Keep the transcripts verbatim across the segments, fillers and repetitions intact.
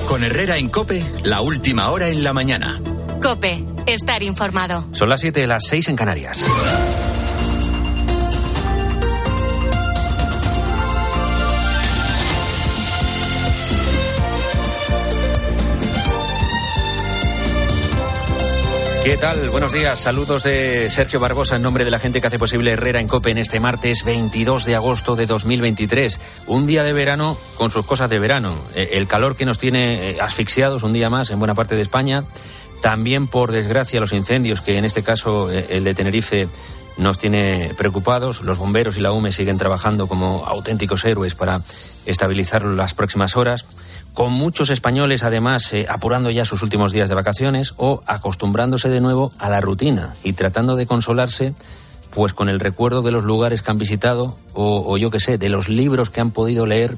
Con Herrera en COPE, la última hora en la mañana. COPE, estar informado. Son las siete, las seis en Canarias. ¿Qué tal? Buenos días. Saludos de Sergio Barbosa en nombre de la gente que hace posible Herrera en COPE en este martes veintidós de agosto de dos mil veintitrés. Un día de verano con sus cosas de verano. El calor que nos tiene asfixiados un día más en buena parte de España. También, por desgracia, los incendios, que en este caso el de Tenerife nos tiene preocupados. Los bomberos y la U M E siguen trabajando como auténticos héroes para estabilizarlo las próximas horas. Con muchos españoles, además, eh, apurando ya sus últimos días de vacaciones o acostumbrándose de nuevo a la rutina y tratando de consolarse pues con el recuerdo de los lugares que han visitado o, o yo qué sé, de los libros que han podido leer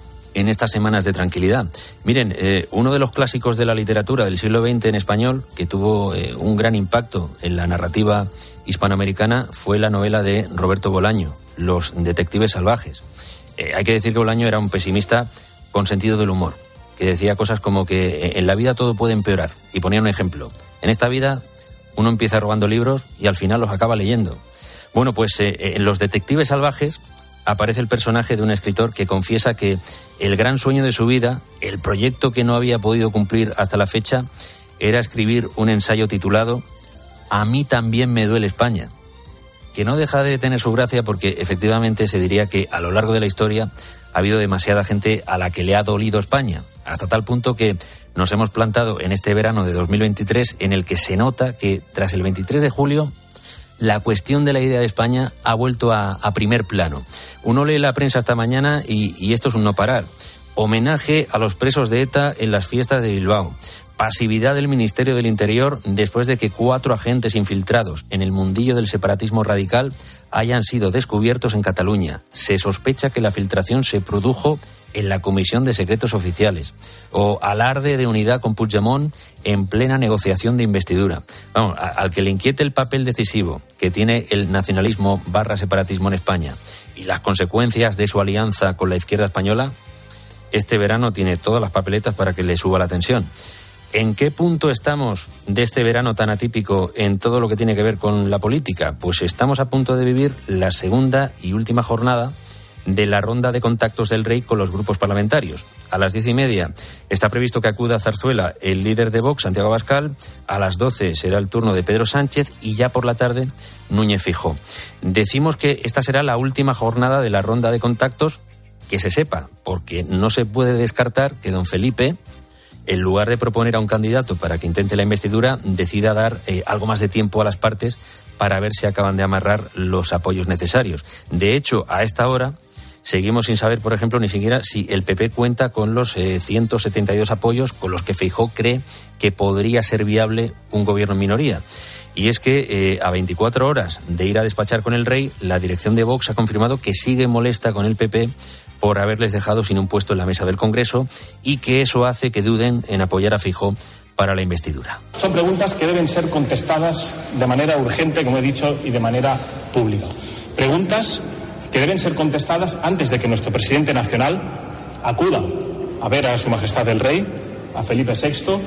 en estas semanas de tranquilidad. Miren, eh, uno de los clásicos de la literatura del siglo veinte en español, que tuvo eh, un gran impacto en la narrativa hispanoamericana, fue la novela de Roberto Bolaño, Los detectives salvajes. Eh, hay que decir que Bolaño era un pesimista con sentido del humor, que decía cosas como que en la vida todo puede empeorar, y ponía un ejemplo. En esta vida uno empieza robando libros y al final los acaba leyendo. Bueno, pues eh, en Los detectives salvajes aparece el personaje de un escritor que confiesa que el gran sueño de su vida, el proyecto que no había podido cumplir hasta la fecha, era escribir un ensayo titulado A mí también me duele España, que no deja de tener su gracia porque efectivamente se diría que a lo largo de la historia ha habido demasiada gente a la que le ha dolido España, hasta tal punto que nos hemos plantado en este verano de dos mil veintitrés en el que se nota que tras el veintitrés de julio la cuestión de la idea de España ha vuelto a, a primer plano. Uno lee la prensa esta mañana y, y esto es un no parar. Homenaje a los presos de ETA en las fiestas de Bilbao. Pasividad del Ministerio del Interior después de que cuatro agentes infiltrados en el mundillo del separatismo radical hayan sido descubiertos en Cataluña. Se sospecha que la filtración se produjo en la Comisión de Secretos Oficiales. O alarde de unidad con Puigdemont en plena negociación de investidura. Vamos, a, al que le inquiete el papel decisivo que tiene el nacionalismo barra separatismo en España y las consecuencias de su alianza con la izquierda española, este verano tiene todas las papeletas para que le suba la tensión. ¿En qué punto estamos de este verano tan atípico en todo lo que tiene que ver con la política? Pues estamos a punto de vivir la segunda y última jornada de la ronda de contactos del Rey con los grupos parlamentarios. A las diez y media está previsto que acuda a Zarzuela el líder de Vox, Santiago Abascal. A las doce será el turno de Pedro Sánchez y ya por la tarde Núñez Feijóo. Decimos que esta será la última jornada de la ronda de contactos, que se sepa, porque no se puede descartar que don Felipe, en lugar de proponer a un candidato para que intente la investidura, decida dar eh, algo más de tiempo a las partes para ver si acaban de amarrar los apoyos necesarios. De hecho, a esta hora seguimos sin saber, por ejemplo, ni siquiera si el P P cuenta con los eh, ciento setenta y dos apoyos con los que Feijóo cree que podría ser viable un gobierno en minoría. Y es que eh, a veinticuatro horas de ir a despachar con el Rey, la dirección de Vox ha confirmado que sigue molesta con el P P por haberles dejado sin un puesto en la mesa del Congreso y que eso hace que duden en apoyar a Feijóo para la investidura. Son preguntas que deben ser contestadas de manera urgente, como he dicho, y de manera pública. Preguntas que deben ser contestadas antes de que nuestro presidente nacional acuda a ver a Su Majestad el Rey, a Felipe sexto,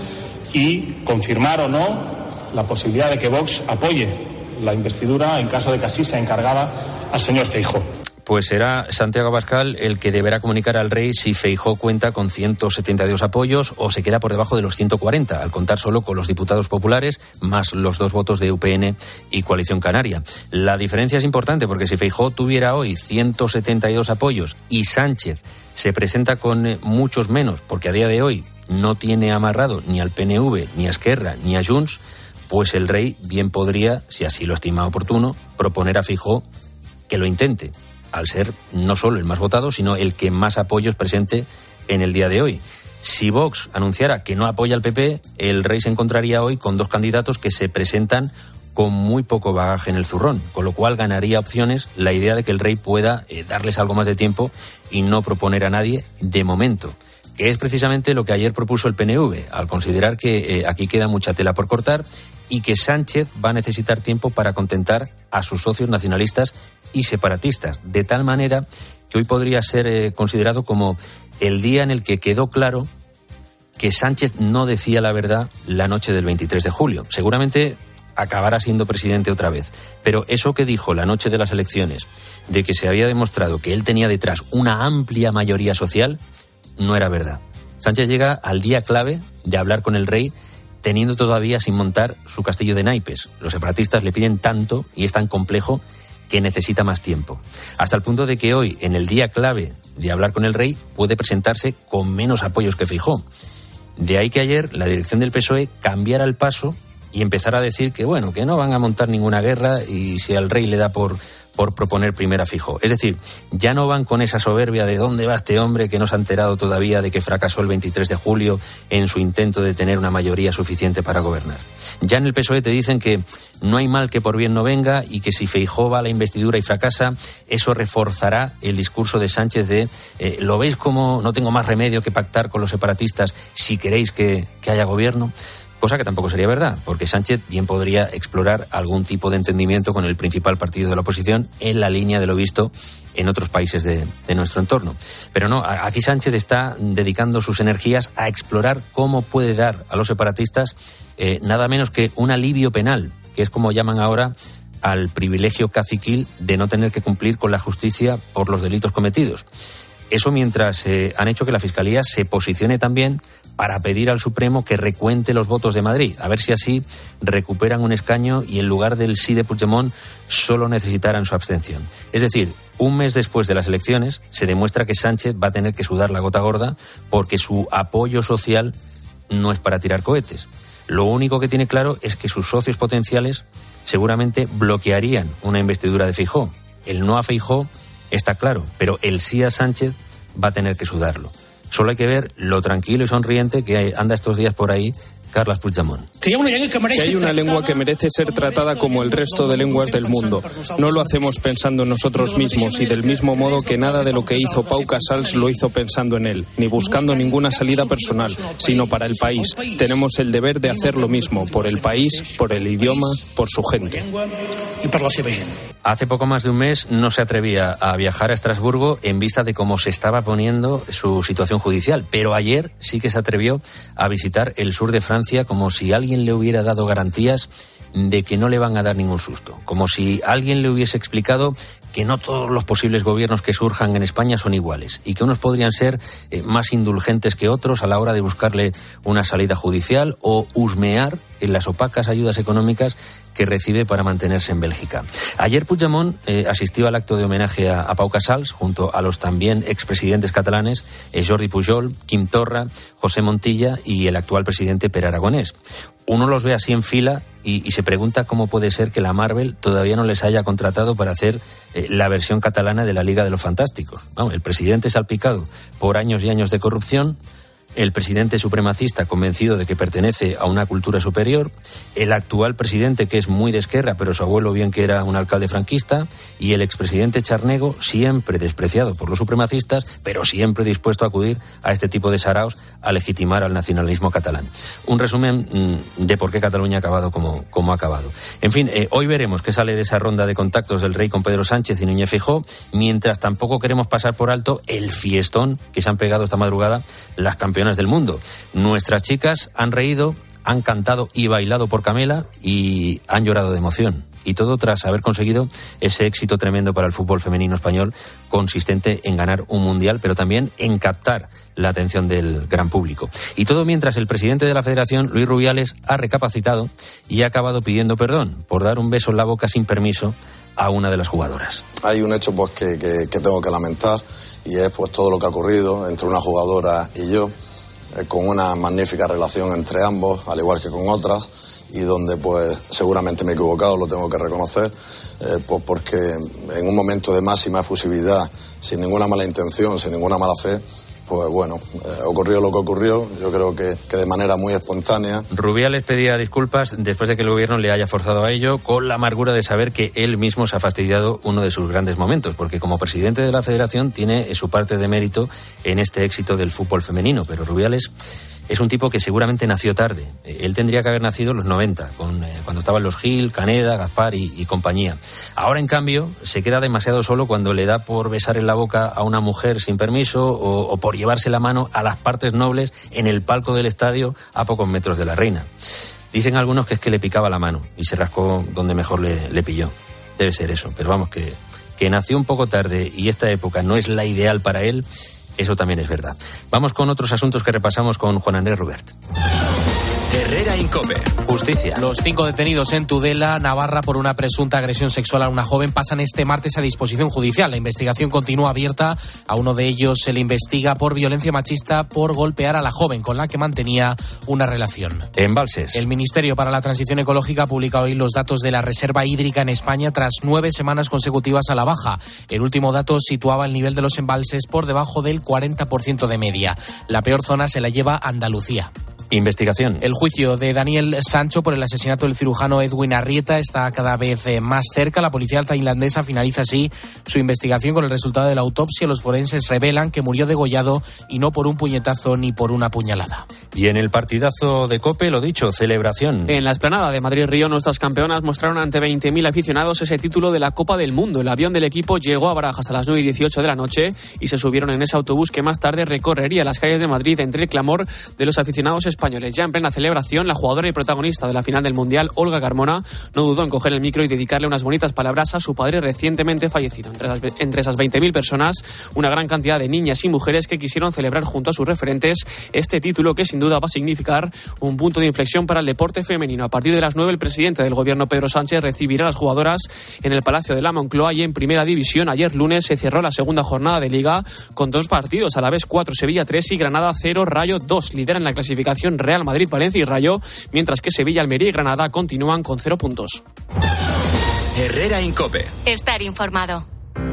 y confirmar o no la posibilidad de que Vox apoye la investidura en caso de que así sea encargada al señor Feijóo. Pues será Santiago Abascal el que deberá comunicar al Rey si Feijóo cuenta con ciento setenta y dos apoyos o se queda por debajo de los ciento cuarenta, al contar solo con los diputados populares, más los dos votos de U P N y Coalición Canaria. La diferencia es importante porque si Feijóo tuviera hoy ciento setenta y dos apoyos y Sánchez se presenta con muchos menos, porque a día de hoy no tiene amarrado ni al P N V, ni a Esquerra, ni a Junts, pues el Rey bien podría, si así lo estima oportuno, proponer a Feijóo que lo intente, al ser no solo el más votado, sino el que más apoyos presente en el día de hoy. Si Vox anunciara que no apoya al P P, el Rey se encontraría hoy con dos candidatos que se presentan con muy poco bagaje en el zurrón, con lo cual ganaría opciones la idea de que el Rey pueda eh, darles algo más de tiempo y no proponer a nadie de momento, que es precisamente lo que ayer propuso el P N V, al considerar que eh, aquí queda mucha tela por cortar y que Sánchez va a necesitar tiempo para contentar a sus socios nacionalistas y separatistas, de tal manera que hoy podría ser eh, considerado como el día en el que quedó claro que Sánchez no decía la verdad la noche del veintitrés de julio. Seguramente acabará siendo presidente otra vez. Pero eso que dijo la noche de las elecciones, de que se había demostrado que él tenía detrás una amplia mayoría social, no era verdad. Sánchez llega al día clave de hablar con el rey, teniendo todavía sin montar su castillo de naipes. Los separatistas le piden tanto y es tan complejo que necesita más tiempo. Hasta el punto de que hoy, en el día clave de hablar con el rey, puede presentarse con menos apoyos que Feijóo. De ahí que ayer la dirección del P S O E cambiara el paso y empezara a decir que, bueno, que no van a montar ninguna guerra y si al rey le da por, por proponer primero a Feijóo. Es decir, ya no van con esa soberbia de dónde va este hombre que no se ha enterado todavía de que fracasó el veintitrés de julio en su intento de tener una mayoría suficiente para gobernar. Ya en el P S O E te dicen que no hay mal que por bien no venga y que si Feijóo va a la investidura y fracasa, eso reforzará el discurso de Sánchez de eh, ¿lo veis como no tengo más remedio que pactar con los separatistas si queréis que, que haya gobierno? Cosa que tampoco sería verdad, porque Sánchez bien podría explorar algún tipo de entendimiento con el principal partido de la oposición en la línea de lo visto en otros países de, de nuestro entorno. Pero no, aquí Sánchez está dedicando sus energías a explorar cómo puede dar a los separatistas eh, nada menos que un alivio penal, que es como llaman ahora al privilegio caciquil de no tener que cumplir con la justicia por los delitos cometidos. Eso mientras eh, han hecho que la Fiscalía se posicione también para pedir al Supremo que recuente los votos de Madrid, a ver si así recuperan un escaño y en lugar del sí de Puigdemont solo necesitaran su abstención. Es decir, un mes después de las elecciones se demuestra que Sánchez va a tener que sudar la gota gorda porque su apoyo social no es para tirar cohetes. Lo único que tiene claro es que sus socios potenciales seguramente bloquearían una investidura de Feijóo. El no a Feijóo está claro, pero el sí a Sánchez va a tener que sudarlo. Solo hay que ver lo tranquilo y sonriente que anda estos días por ahí Carles Puigdemont. Que hay una lengua que merece ser tratada como el resto de lenguas del mundo. No lo hacemos pensando en nosotros mismos y del mismo modo que nada de lo que hizo Pau Casals lo hizo pensando en él, ni buscando ninguna salida personal, sino para el país. Tenemos el deber de hacer lo mismo, por el país, por el idioma, por su gente. Hace poco más de un mes no se atrevía a viajar a Estrasburgo en vista de cómo se estaba poniendo su situación judicial, pero ayer sí que se atrevió a visitar el sur de Francia como si alguien le hubiera dado garantías de que no le van a dar ningún susto, como si alguien le hubiese explicado que no todos los posibles gobiernos que surjan en España son iguales y que unos podrían ser eh, más indulgentes que otros a la hora de buscarle una salida judicial o husmear en las opacas ayudas económicas que recibe para mantenerse en Bélgica. Ayer Puigdemont eh, asistió al acto de homenaje a, a Pau Casals junto a los también expresidentes catalanes eh, Jordi Pujol, Quim Torra, José Montilla y el actual presidente Pere Aragonés. Uno los ve así en fila y, y se pregunta cómo puede ser que la Marvel todavía no les haya contratado para hacer eh, la versión catalana de la Liga de los Fantásticos. ¿No? El presidente salpicado por años y años de corrupción, el presidente supremacista convencido de que pertenece a una cultura superior, el actual presidente que es muy de Esquerra, pero su abuelo bien que era un alcalde franquista, y el expresidente Charnego, siempre despreciado por los supremacistas, pero siempre dispuesto a acudir a este tipo de saraos a legitimar al nacionalismo catalán. Un resumen mmm, de por qué Cataluña ha acabado como, como ha acabado. En fin, eh, hoy veremos qué sale de esa ronda de contactos del rey con Pedro Sánchez y Núñez Feijóo, mientras tampoco queremos pasar por alto el fiestón que se han pegado esta madrugada las campeonas del mundo. Nuestras chicas han reído, han cantado y bailado por Camela y han llorado de emoción. Y todo tras haber conseguido ese éxito tremendo para el fútbol femenino español, consistente en ganar un mundial, pero también en captar la atención del gran público. Y todo mientras el presidente de la Federación, Luis Rubiales, ha recapacitado y ha acabado pidiendo perdón por dar un beso en la boca sin permiso a una de las jugadoras. Hay un hecho pues que, que, que tengo que lamentar y es pues todo lo que ha ocurrido entre una jugadora y yo, eh, con una magnífica relación entre ambos, al igual que con otras, y donde pues seguramente me he equivocado, lo tengo que reconocer, eh, pues porque en un momento de máxima efusividad, sin ninguna mala intención, sin ninguna mala fe, pues bueno, eh, ocurrió lo que ocurrió, yo creo que, que de manera muy espontánea. Rubiales pedía disculpas después de que el gobierno le haya forzado a ello, con la amargura de saber que él mismo se ha fastidiado uno de sus grandes momentos, porque como presidente de la Federación tiene su parte de mérito en este éxito del fútbol femenino, pero Rubiales es un tipo que seguramente nació tarde. Él tendría que haber nacido en los noventa, con, eh, cuando estaban los Gil, Caneda, Gaspar y, y compañía. Ahora, en cambio, se queda demasiado solo cuando le da por besar en la boca a una mujer sin permiso o, o por llevarse la mano a las partes nobles en el palco del estadio a pocos metros de la reina. Dicen algunos que es que le picaba la mano y se rascó donde mejor le, le pilló. Debe ser eso, pero vamos, que, que nació un poco tarde y esta época no es la ideal para él, eso también es verdad. Vamos con otros asuntos que repasamos con Juan Andrés Rubert. Herrera Incope. Justicia. Los cinco detenidos en Tudela, Navarra, por una presunta agresión sexual a una joven pasan este martes a disposición judicial. La investigación continúa abierta. A uno de ellos se le investiga por violencia machista por golpear a la joven con la que mantenía una relación. Embalses. El Ministerio para la Transición Ecológica publica hoy los datos de la reserva hídrica en España tras nueve semanas consecutivas a la baja. El último dato situaba el nivel de los embalses por debajo del cuarenta por ciento de media. La peor zona se la lleva Andalucía. Investigación. El juicio de Daniel Sancho por el asesinato del cirujano Edwin Arrieta está cada vez más cerca. La policía tailandesa finaliza así su investigación con el resultado de la autopsia. Los forenses revelan que murió degollado y no por un puñetazo ni por una puñalada. Y en el partidazo de COPE, lo dicho, celebración. En la explanada de Madrid-Río, nuestras campeonas mostraron ante veinte mil aficionados ese título de la Copa del Mundo. El avión del equipo llegó a Barajas a las nueve y dieciocho de la noche y se subieron en ese autobús que más tarde recorrería las calles de Madrid entre el clamor de los aficionados españoles. Ya en plena celebración, la jugadora y protagonista de la final del Mundial, Olga Carmona, no dudó en coger el micro y dedicarle unas bonitas palabras a su padre recientemente fallecido. Entre esas, entre esas veinte mil personas, una gran cantidad de niñas y mujeres que quisieron celebrar junto a sus referentes este título que sin duda va a significar un punto de inflexión para el deporte femenino. A partir de las nueve, el presidente del gobierno, Pedro Sánchez, recibirá a las jugadoras en el Palacio de la Moncloa y en Primera División. Ayer lunes se cerró la segunda jornada de Liga con dos partidos, a la vez cuatro, Sevilla tres y Granada cero, Rayo dos. Lideran la clasificación Real Madrid, Valencia y Rayo, mientras que Sevilla, Almería y Granada continúan con cero puntos. Herrera Incope. Estar informado.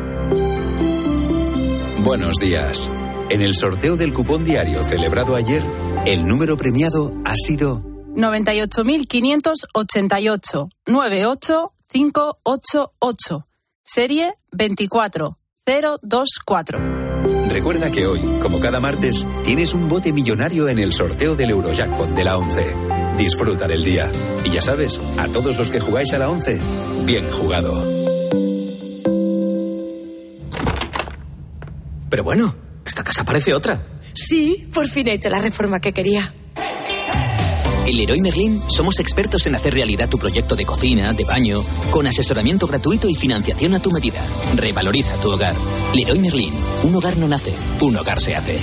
Buenos días. En el sorteo del cupón diario celebrado ayer, el número premiado ha sido noventa y ocho mil quinientos ochenta y ocho, nueve ocho cinco ocho ocho, serie veinticuatro cero veinticuatro. Recuerda que hoy, como cada martes, tienes un bote millonario en el sorteo del Eurojackpot de la once. Disfruta del día. Y ya sabes, a todos los que jugáis a la once, bien jugado. Pero bueno, esta casa parece otra. Sí, por fin he hecho la reforma que quería. En Leroy Merlin somos expertos en hacer realidad tu proyecto de cocina, de baño, con asesoramiento gratuito y financiación a tu medida. Revaloriza tu hogar. Leroy Merlin. Un hogar no nace, un hogar se hace.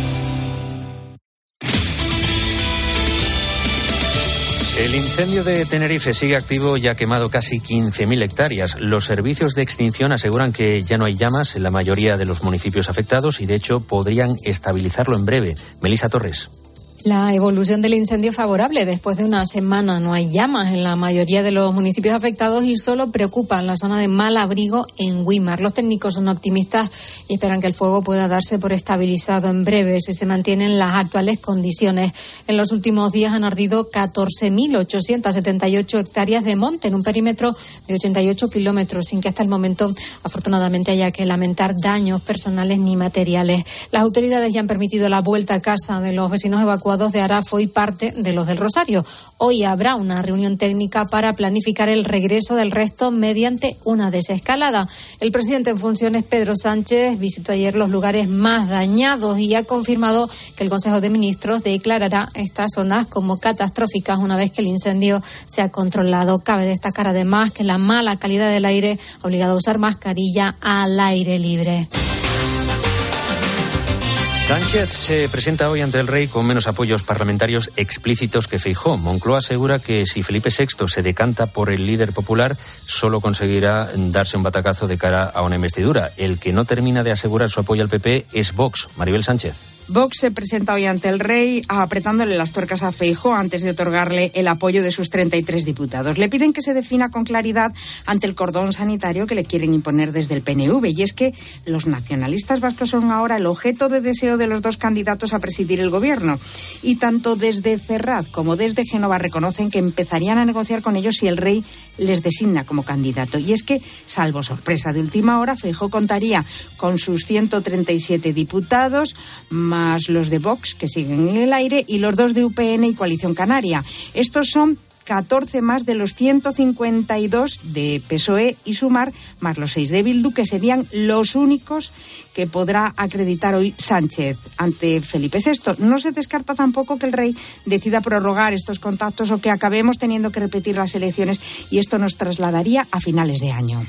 El incendio de Tenerife sigue activo y ha quemado casi quince mil hectáreas. Los servicios de extinción aseguran que ya no hay llamas en la mayoría de los municipios afectados y, de hecho, podrían estabilizarlo en breve. Melissa Torres. La evolución del incendio es favorable. Después de una semana no hay llamas en la mayoría de los municipios afectados y solo preocupa la zona de Malabrigo en Güímar. Los técnicos son optimistas y esperan que el fuego pueda darse por estabilizado en breve si se mantienen las actuales condiciones. En los últimos días han ardido catorce mil ochocientas setenta y ocho hectáreas de monte en un perímetro de ochenta y ocho kilómetros, sin que hasta el momento, afortunadamente, haya que lamentar daños personales ni materiales. Las autoridades ya han permitido la vuelta a casa de los vecinos evacuados de Arafo y parte de los del Rosario. Hoy habrá una reunión técnica para planificar el regreso del resto mediante una desescalada. El presidente en funciones, Pedro Sánchez, visitó ayer los lugares más dañados y ha confirmado que el Consejo de Ministros declarará estas zonas como catastróficas una vez que el incendio se ha controlado. Cabe destacar además que la mala calidad del aire ha obligado a usar mascarilla al aire libre. Sánchez se presenta hoy ante el rey con menos apoyos parlamentarios explícitos que Feijóo. Moncloa asegura que si Felipe sexto se decanta por el líder popular, solo conseguirá darse un batacazo de cara a una investidura. El que no termina de asegurar su apoyo al P P es Vox. Maribel Sánchez. Vox se presenta hoy ante el rey apretándole las tuercas a Feijóo antes de otorgarle el apoyo de sus treinta y tres diputados. Le piden que se defina con claridad ante el cordón sanitario que le quieren imponer desde el P N V. Y es que los nacionalistas vascos son ahora el objeto de deseo de los dos candidatos a presidir el gobierno. Y tanto desde Ferraz como desde Génova reconocen que empezarían a negociar con ellos si el rey les designa como candidato. Y es que, salvo sorpresa de última hora, Feijóo contaría con sus ciento treinta y siete diputados, más los de Vox, que siguen en el aire, y los dos de U P N y Coalición Canaria. Estos son catorce más de los ciento cincuenta y dos de P S O E y Sumar, más los seis de Bildu, que serían los únicos que podrá acreditar hoy Sánchez ante Felipe sexto. No se descarta tampoco que el rey decida prorrogar estos contactos o que acabemos teniendo que repetir las elecciones, y esto nos trasladaría a finales de año.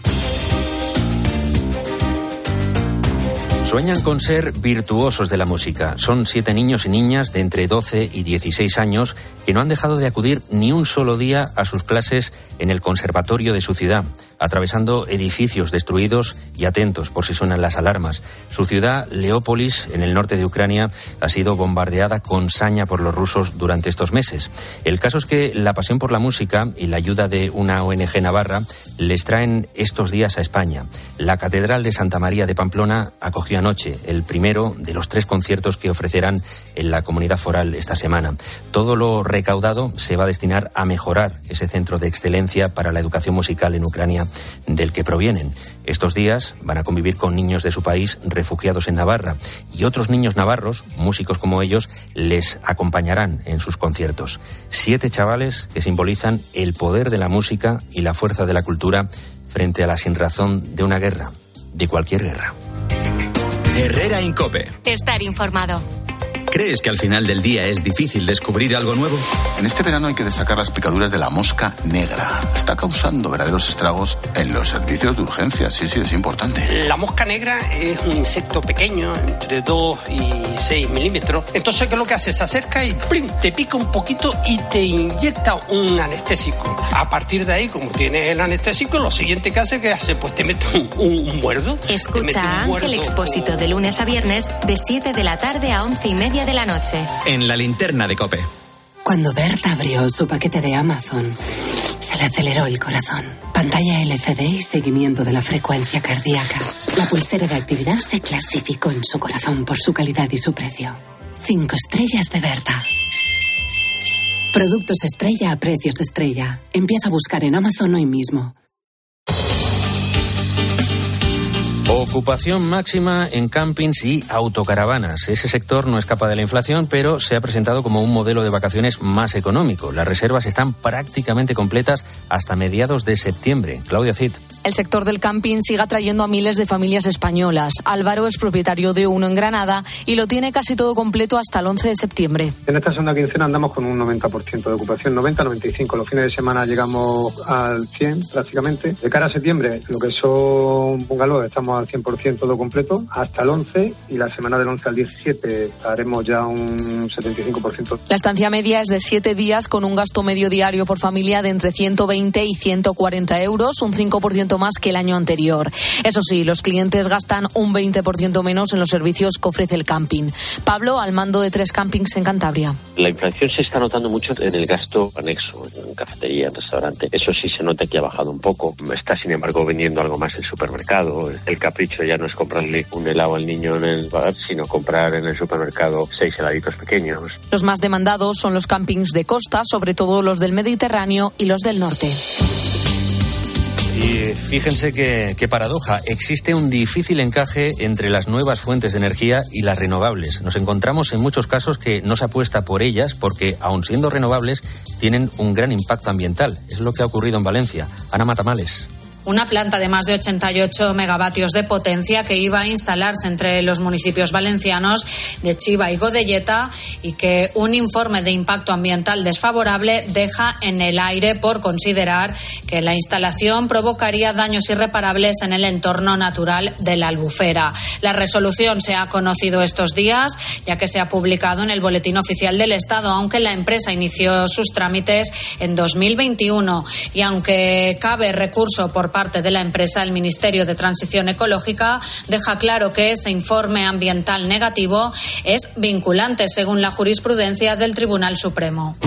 Sueñan con ser virtuosos de la música. Son siete niños y niñas de entre doce y dieciséis años que no han dejado de acudir ni un solo día a sus clases en el conservatorio de su ciudad, atravesando edificios destruidos y atentos por si suenan las alarmas. Su ciudad, Leópolis, en el norte de Ucrania, ha sido bombardeada con saña por los rusos durante estos meses. El caso es que la pasión por la música y la ayuda de una O N G navarra les traen estos días a España. La Catedral de Santa María de Pamplona acogió anoche el primero de los tres conciertos que ofrecerán en la comunidad foral esta semana. Todo lo recaudado se va a destinar a mejorar ese centro de excelencia para la educación musical en Ucrania del que provienen. Estos días van a convivir con niños de su país refugiados en Navarra, y otros niños navarros, músicos como ellos, les acompañarán en sus conciertos. Siete chavales que simbolizan el poder de la música y la fuerza de la cultura frente a la sinrazón de una guerra, de cualquier guerra. Herrera Incope. Estar informado. ¿Crees que al final del día es difícil descubrir algo nuevo? En este verano hay que destacar las picaduras de la mosca negra. Está causando verdaderos estragos en los servicios de urgencias. Sí, sí, es importante. La mosca negra es un insecto pequeño, entre dos y seis milímetros. Entonces, ¿qué es lo que hace? Se acerca y ¡plim!, te pica un poquito y te inyecta un anestésico. A partir de ahí, como tienes el anestésico, lo siguiente que hace, que hace? Pues te mete un, un, un muerdo. Escucha a Ángel Expósito con... de lunes a viernes, de siete de la tarde a once y media de la noche. En la linterna de COPE. Cuando Berta abrió su paquete de Amazon, se le aceleró el corazón. Pantalla L C D y seguimiento de la frecuencia cardíaca. La pulsera de actividad se clasificó en su corazón por su calidad y su precio. Cinco estrellas de Berta. Productos estrella a precios estrella. Empieza a buscar en Amazon hoy mismo. Ocupación máxima en campings y autocaravanas. Ese sector no escapa de la inflación, pero se ha presentado como un modelo de vacaciones más económico. Las reservas están prácticamente completas hasta mediados de septiembre. Claudia Cid. El sector del camping sigue atrayendo a miles de familias españolas. Álvaro es propietario de uno en Granada y lo tiene casi todo completo hasta el once de septiembre. En esta segunda quincena andamos con un noventa por ciento de ocupación, noventa a noventa y cinco. Los fines de semana llegamos al cien prácticamente. De cara a septiembre, lo que son bungalows, estamos al cien por ciento todo completo hasta el once, y la semana del once al diecisiete estaremos ya un setenta y cinco por ciento. La estancia media es de siete días con un gasto medio diario por familia de entre ciento veinte y ciento cuarenta euros, un cinco por ciento más que el año anterior. Eso sí, los clientes gastan un veinte por ciento menos en los servicios que ofrece el camping. Pablo, al mando de tres campings en Cantabria. La inflación se está notando mucho en el gasto anexo, en cafetería, en restaurante. Eso sí se nota que ha bajado un poco. Está, sin embargo, vendiendo algo más el supermercado. El capricho ya no es comprarle un helado al niño en el bar, sino comprar en el supermercado seis heladitos pequeños. Los más demandados son los campings de costa, sobre todo los del Mediterráneo y los del norte. Y fíjense qué, qué paradoja. Existe un difícil encaje entre las nuevas fuentes de energía y las renovables. Nos encontramos en muchos casos que no se apuesta por ellas porque, aun siendo renovables, tienen un gran impacto ambiental. Es lo que ha ocurrido en Valencia. Ana Matamales. Una planta de más de ochenta y ocho megavatios de potencia que iba a instalarse entre los municipios valencianos de Chiva y Godelleta, y que un informe de impacto ambiental desfavorable deja en el aire por considerar que la instalación provocaría daños irreparables en el entorno natural de la Albufera. La resolución se ha conocido estos días, ya que se ha publicado en el Boletín Oficial del Estado, aunque la empresa inició sus trámites en dos mil veintiuno, y aunque cabe recurso por parte de la empresa, el Ministerio de Transición Ecológica deja claro que ese informe ambiental negativo es vinculante según la jurisprudencia del Tribunal Supremo.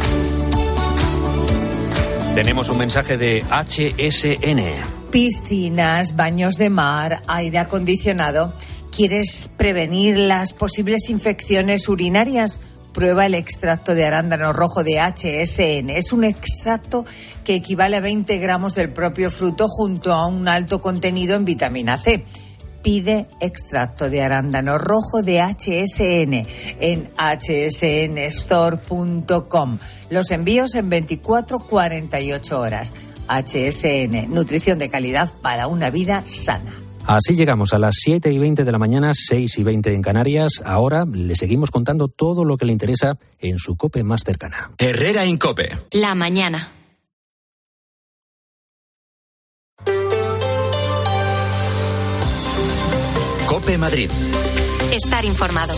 Tenemos un mensaje de H S N. Piscinas, baños de mar, aire acondicionado. ¿Quieres prevenir las posibles infecciones urinarias? prueba el extracto de arándano rojo de H S N. Es un extracto que equivale a veinte gramos del propio fruto junto a un alto contenido en vitamina C. Pide extracto de arándano rojo de H S N en h s n store punto com. Los envíos en veinticuatro a cuarenta y ocho horas. H S N, nutrición de calidad para una vida sana. Así llegamos a las siete y veinte de la mañana, seis y veinte en Canarias. Ahora le seguimos contando todo lo que le interesa en su COPE más cercana. Herrera en COPE. La mañana. COPE Madrid. Estar informado.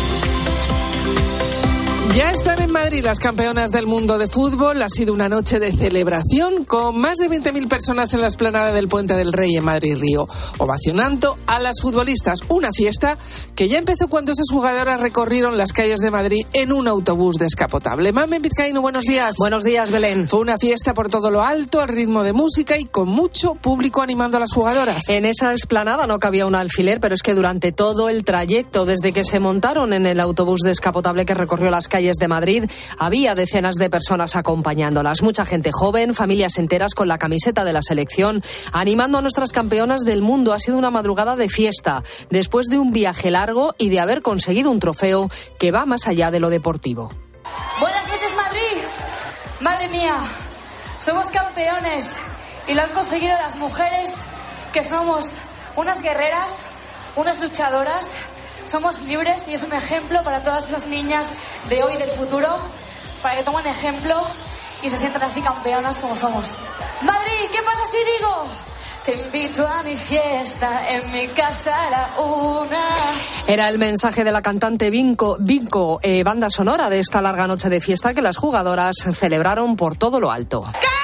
Ya están en Madrid las campeonas del mundo de fútbol. Ha sido una noche de celebración con más de veinte mil personas en la explanada del Puente del Rey en Madrid-Río, ovacionando a las futbolistas. Una fiesta que ya empezó cuando esas jugadoras recorrieron las calles de Madrid en un autobús descapotable. Mamen Vizcaíno, buenos días. Buenos días, Belén. Fue una fiesta por todo lo alto, al ritmo de música y con mucho público animando a las jugadoras. En esa explanada no cabía un alfiler, pero es que durante todo el trayecto, desde que se montaron en el autobús descapotable que recorrió las calles de Madrid, había decenas de personas acompañándolas. Mucha gente joven, familias enteras con la camiseta de la selección, animando a nuestras campeonas del mundo. Ha sido una madrugada de fiesta, después de un viaje largo y de haber conseguido un trofeo que va más allá de lo deportivo. Buenas noches, Madrid. Madre mía, somos campeones y lo han conseguido las mujeres, que somos unas guerreras, unas luchadoras. Somos libres y es un ejemplo para todas esas niñas de hoy y del futuro, para que tomen ejemplo y se sientan así campeonas como somos. Madrid, ¿qué pasa si digo? Te invito a mi fiesta, en mi casa a la una. Era el mensaje de la cantante Vinco, Vinco eh, banda sonora de esta larga noche de fiesta que las jugadoras celebraron por todo lo alto.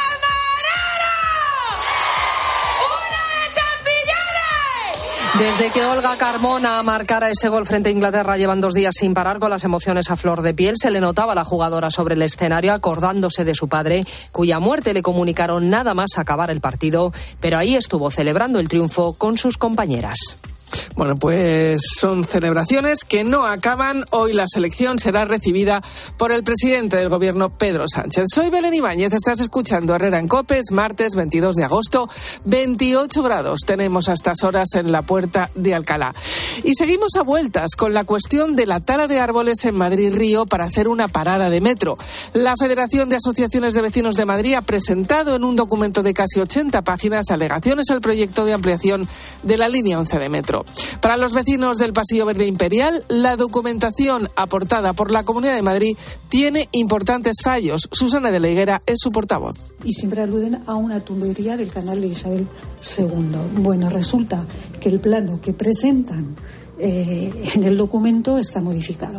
Desde que Olga Carmona marcara ese gol frente a Inglaterra, llevan dos días sin parar con las emociones a flor de piel. Se le notaba a la jugadora sobre el escenario acordándose de su padre, cuya muerte le comunicaron nada más acabar el partido, pero ahí estuvo celebrando el triunfo con sus compañeras. Bueno, pues son celebraciones que no acaban. Hoy la selección será recibida por el presidente del gobierno, Pedro Sánchez. Soy Belén Ibáñez, estás escuchando Herrera en COPE. Es martes veintidós de agosto, veintiocho grados tenemos a estas horas en la Puerta de Alcalá. Y seguimos a vueltas con la cuestión de la tala de árboles en Madrid-Río para hacer una parada de metro. La Federación de Asociaciones de Vecinos de Madrid ha presentado en un documento de casi ochenta páginas alegaciones al proyecto de ampliación de la línea once de metro. Para los vecinos del Pasillo Verde Imperial, la documentación aportada por la Comunidad de Madrid tiene importantes fallos. Susana de la Higuera es su portavoz. Y siempre aluden a una tubería del canal de Isabel segundo. Bueno, resulta que el plano que presentan eh, en el documento está modificado.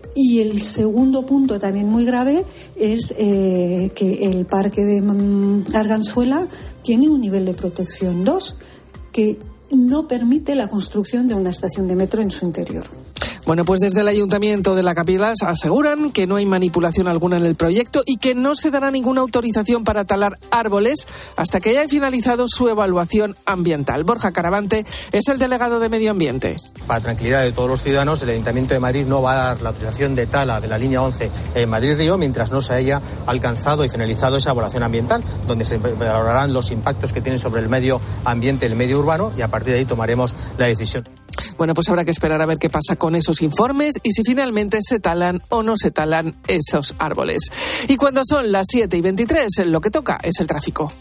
Y el segundo punto, también muy grave, es eh, que el parque de mm, Arganzuela tiene un nivel de protección dos, que no permite la construcción de una estación de metro en su interior. Bueno, pues desde el Ayuntamiento de la capital aseguran que no hay manipulación alguna en el proyecto y que no se dará ninguna autorización para talar árboles hasta que haya finalizado su evaluación ambiental. Borja Caravante es el delegado de Medio Ambiente. Para tranquilidad de todos los ciudadanos, el Ayuntamiento de Madrid no va a dar la autorización de tala de la línea once en Madrid-Río mientras no se haya alcanzado y finalizado esa evaluación ambiental, donde se valorarán los impactos que tienen sobre el medio ambiente, el medio urbano, y a partir de ahí tomaremos la decisión. Bueno, pues habrá que esperar a ver qué pasa con esos informes y si finalmente se talan o no se talan esos árboles. Y cuando son las siete y veintitrés, lo que toca es el tráfico.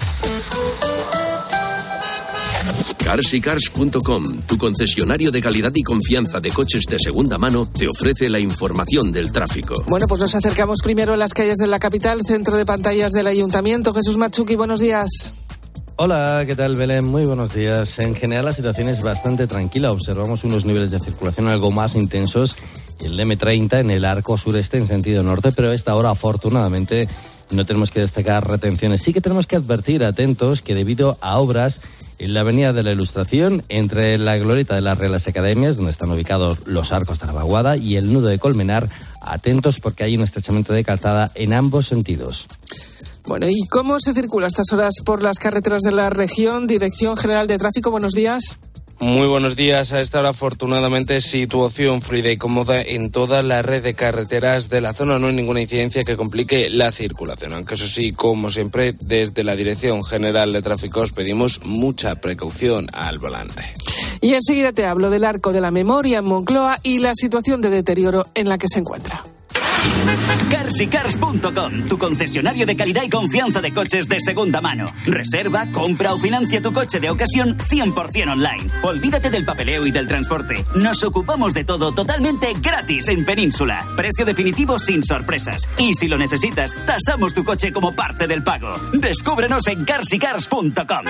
Cars y Cars punto com, tu concesionario de calidad y confianza de coches de segunda mano, te ofrece la información del tráfico. Bueno, pues nos acercamos primero a las calles de la capital, centro de pantallas del Ayuntamiento. Jesús Machuki, buenos días. Hola, ¿qué tal, Belén? Muy buenos días. En general la situación es bastante tranquila. Observamos unos niveles de circulación algo más intensos en el eme treinta en el arco sureste en sentido norte, pero a esta hora afortunadamente no tenemos que destacar retenciones. Sí que tenemos que advertir, atentos, que debido a obras en la Avenida de la Ilustración, entre la glorieta de las Reales Academias, donde están ubicados los arcos de la Vaguada, y el nudo de Colmenar, atentos porque hay un estrechamiento de calzada en ambos sentidos. Bueno, ¿y cómo se circula a estas horas por las carreteras de la región? Dirección General de Tráfico, buenos días. Muy buenos días. A esta hora, afortunadamente, situación fluida y cómoda en toda la red de carreteras de la zona. No hay ninguna incidencia que complique la circulación. Aunque eso sí, como siempre, desde la Dirección General de Tráfico os pedimos mucha precaución al volante. Y enseguida te hablo del Arco de la Memoria en Moncloa y la situación de deterioro en la que se encuentra. Cars y Cars punto com, tu concesionario de calidad y confianza de coches de segunda mano. Reserva, compra o financia tu coche de ocasión cien por ciento online. Olvídate del papeleo y del transporte. Nos ocupamos de todo totalmente gratis en Península. Precio definitivo sin sorpresas. Y si lo necesitas, tasamos tu coche como parte del pago. Descúbrenos en Cars y Cars punto com.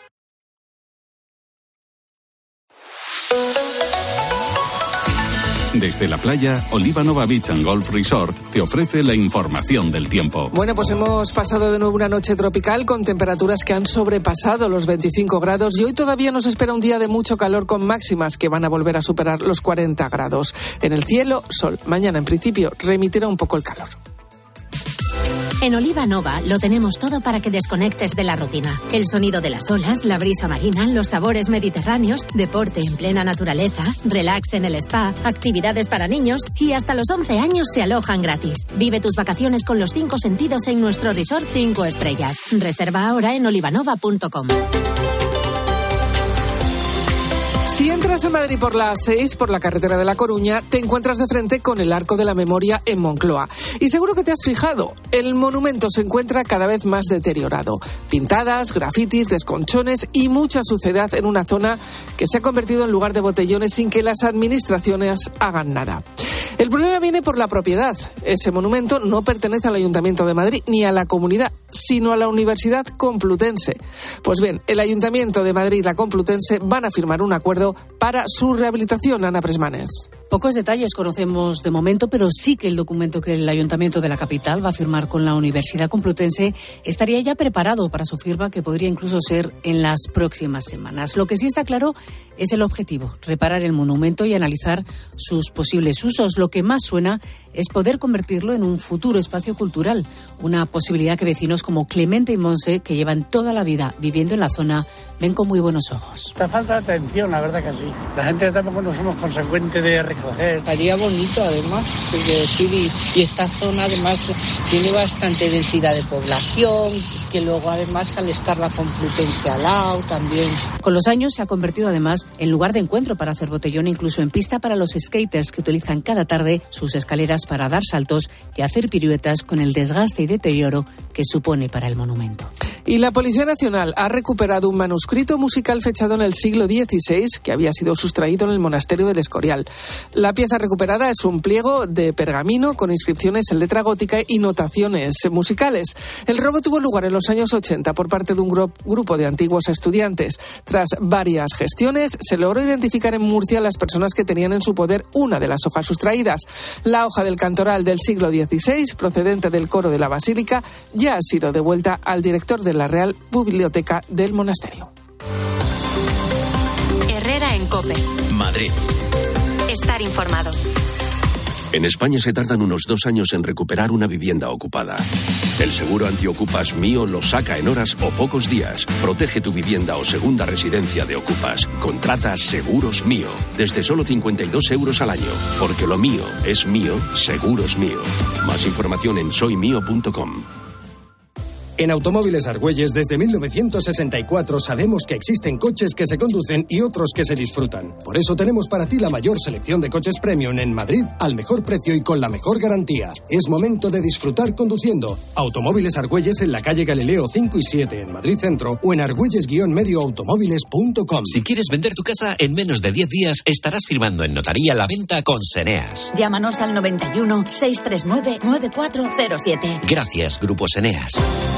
Desde la playa, Oliva Nova Beach and Golf Resort te ofrece la información del tiempo. Bueno, pues hemos pasado de nuevo una noche tropical con temperaturas que han sobrepasado los veinticinco grados y hoy todavía nos espera un día de mucho calor con máximas que van a volver a superar los cuarenta grados. En el cielo, sol. Mañana, en principio, remitirá un poco el calor. En Oliva Nova lo tenemos todo para que desconectes de la rutina. El sonido de las olas, la brisa marina, los sabores mediterráneos, deporte en plena naturaleza, relax en el spa, actividades para niños y hasta los once años se alojan gratis. Vive tus vacaciones con los cinco sentidos en nuestro resort cinco estrellas. Reserva ahora en olivanova punto com. Si entras a Madrid por la A seis, por la carretera de La Coruña, te encuentras de frente con el Arco de la Memoria en Moncloa. Y seguro que te has fijado, el monumento se encuentra cada vez más deteriorado. Pintadas, grafitis, desconchones y mucha suciedad en una zona que se ha convertido en lugar de botellones sin que las administraciones hagan nada. El problema viene por la propiedad. Ese monumento no pertenece al Ayuntamiento de Madrid ni a la comunidad, sino a la Universidad Complutense. Pues bien, el Ayuntamiento de Madrid y la Complutense van a firmar un acuerdo para su rehabilitación. Ana Presmanes. Pocos detalles conocemos de momento, pero sí que el documento que el Ayuntamiento de la capital va a firmar con la Universidad Complutense estaría ya preparado para su firma, que podría incluso ser en las próximas semanas. Lo que sí está claro es el objetivo, reparar el monumento y analizar sus posibles usos. Lo que más suena es poder convertirlo en un futuro espacio cultural, una posibilidad que vecinos como Clemente y Monse, que llevan toda la vida viviendo en la zona, ven con muy buenos ojos. Está falta de atención, la verdad que sí. La gente tampoco no somos consecuentes de recoger. Estaría bonito, además, es decir, y, y esta zona además tiene bastante densidad de población, que luego además al estar la Complutense al lado también. Con los años se ha convertido además en lugar de encuentro para hacer botellón, incluso en pista para los skaters que utilizan cada tarde sus escaleras para dar saltos y hacer piruetas con el desgaste y deterioro que supone para el monumento. Y la Policía Nacional ha recuperado un manuscrito musical fechado en el siglo dieciséis que había sido sustraído en el monasterio del Escorial. La pieza recuperada es un pliego de pergamino con inscripciones en letra gótica y notaciones musicales. El robo tuvo lugar en los años ochenta por parte de un gru- grupo de antiguos estudiantes. Tras varias gestiones, se logró identificar en Murcia las personas que tenían en su poder una de las hojas sustraídas. La hoja del cantoral del siglo dieciséis, procedente del coro de la Basílica, ya ha sido devuelta al director de la Real Biblioteca del monasterio. Herrera en COPE. Madrid. Estar informado. En España se tardan unos dos años en recuperar una vivienda ocupada. El seguro antiocupas Mío lo saca en horas o pocos días. Protege tu vivienda o segunda residencia de Ocupas. Contrata Seguros Mío desde solo cincuenta y dos euros al año. Porque lo mío es mío, Seguros Mío. Más información en soy mío punto com. En Automóviles Argüelles, desde mil novecientos sesenta y cuatro, sabemos que existen coches que se conducen y otros que se disfrutan. Por eso tenemos para ti la mayor selección de coches premium en Madrid, al mejor precio y con la mejor garantía. Es momento de disfrutar conduciendo. Automóviles Argüelles en la calle Galileo cinco y siete, en Madrid Centro, o en argüelles guion medio automóviles punto com. Si quieres vender tu casa, en menos de diez días estarás firmando en notaría la venta con Seneas. Llámanos al noventa y uno, seiscientos treinta y nueve, noventa y cuatro cero siete. Gracias, Grupo Seneas.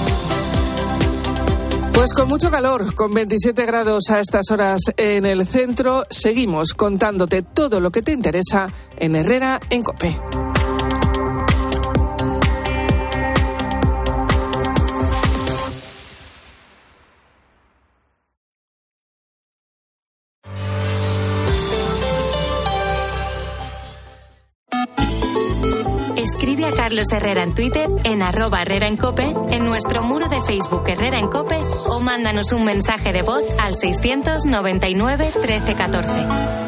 Pues con mucho calor, con veintisiete grados a estas horas en el centro, seguimos contándote todo lo que te interesa en Herrera en COPE. Escribe a Carlos Herrera en Twitter, en arroba Herrera en Cope, en nuestro muro de Facebook Herrera en Cope o mándanos un mensaje de voz al seiscientos noventa y nueve trece catorce.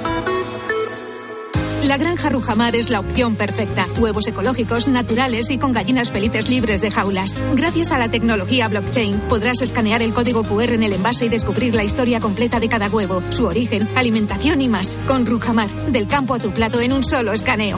La granja Rujamar es la opción perfecta. Huevos ecológicos, naturales y con gallinas felices libres de jaulas. Gracias a la tecnología blockchain, podrás escanear el código cu erre en el envase y descubrir la historia completa de cada huevo, su origen, alimentación y más. Con Rujamar, del campo a tu plato en un solo escaneo.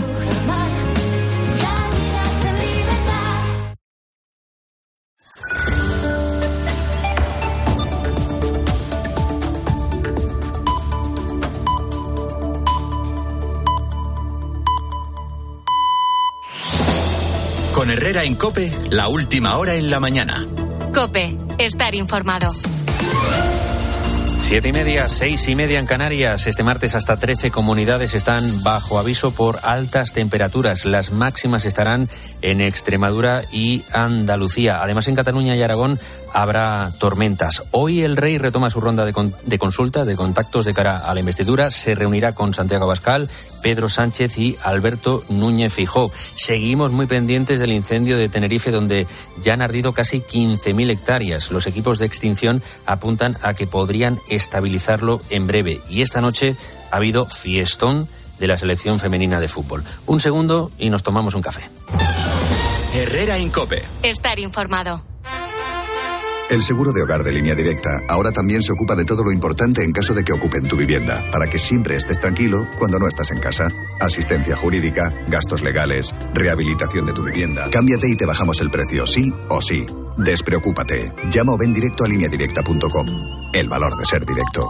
Con Herrera en Cope, la última hora en la mañana. Cope, estar informado. Siete y media, seis y media en Canarias. Este martes hasta trece comunidades están bajo aviso por altas temperaturas. Las máximas estarán en Extremadura y Andalucía. Además, en Cataluña y Aragón habrá tormentas. Hoy el Rey retoma su ronda de, con- de consultas, de contactos de cara a la investidura. Se reunirá con Santiago Abascal, Pedro Sánchez y Alberto Núñez Feijóo. Seguimos muy pendientes del incendio de Tenerife, donde ya han ardido casi quince mil hectáreas. Los equipos de extinción apuntan a que podrían estabilizarlo en breve. Y esta noche ha habido fiestón de la selección femenina de fútbol. Un segundo y nos tomamos un café. Herrera en Cope. Estar informado. El seguro de hogar de Línea Directa ahora también se ocupa de todo lo importante en caso de que ocupen tu vivienda, para que siempre estés tranquilo cuando no estás en casa. Asistencia jurídica, gastos legales, rehabilitación de tu vivienda. Cámbiate y te bajamos el precio, sí o sí. Despreocúpate. Llama o ven directo a línea directa punto com. El valor de ser directo.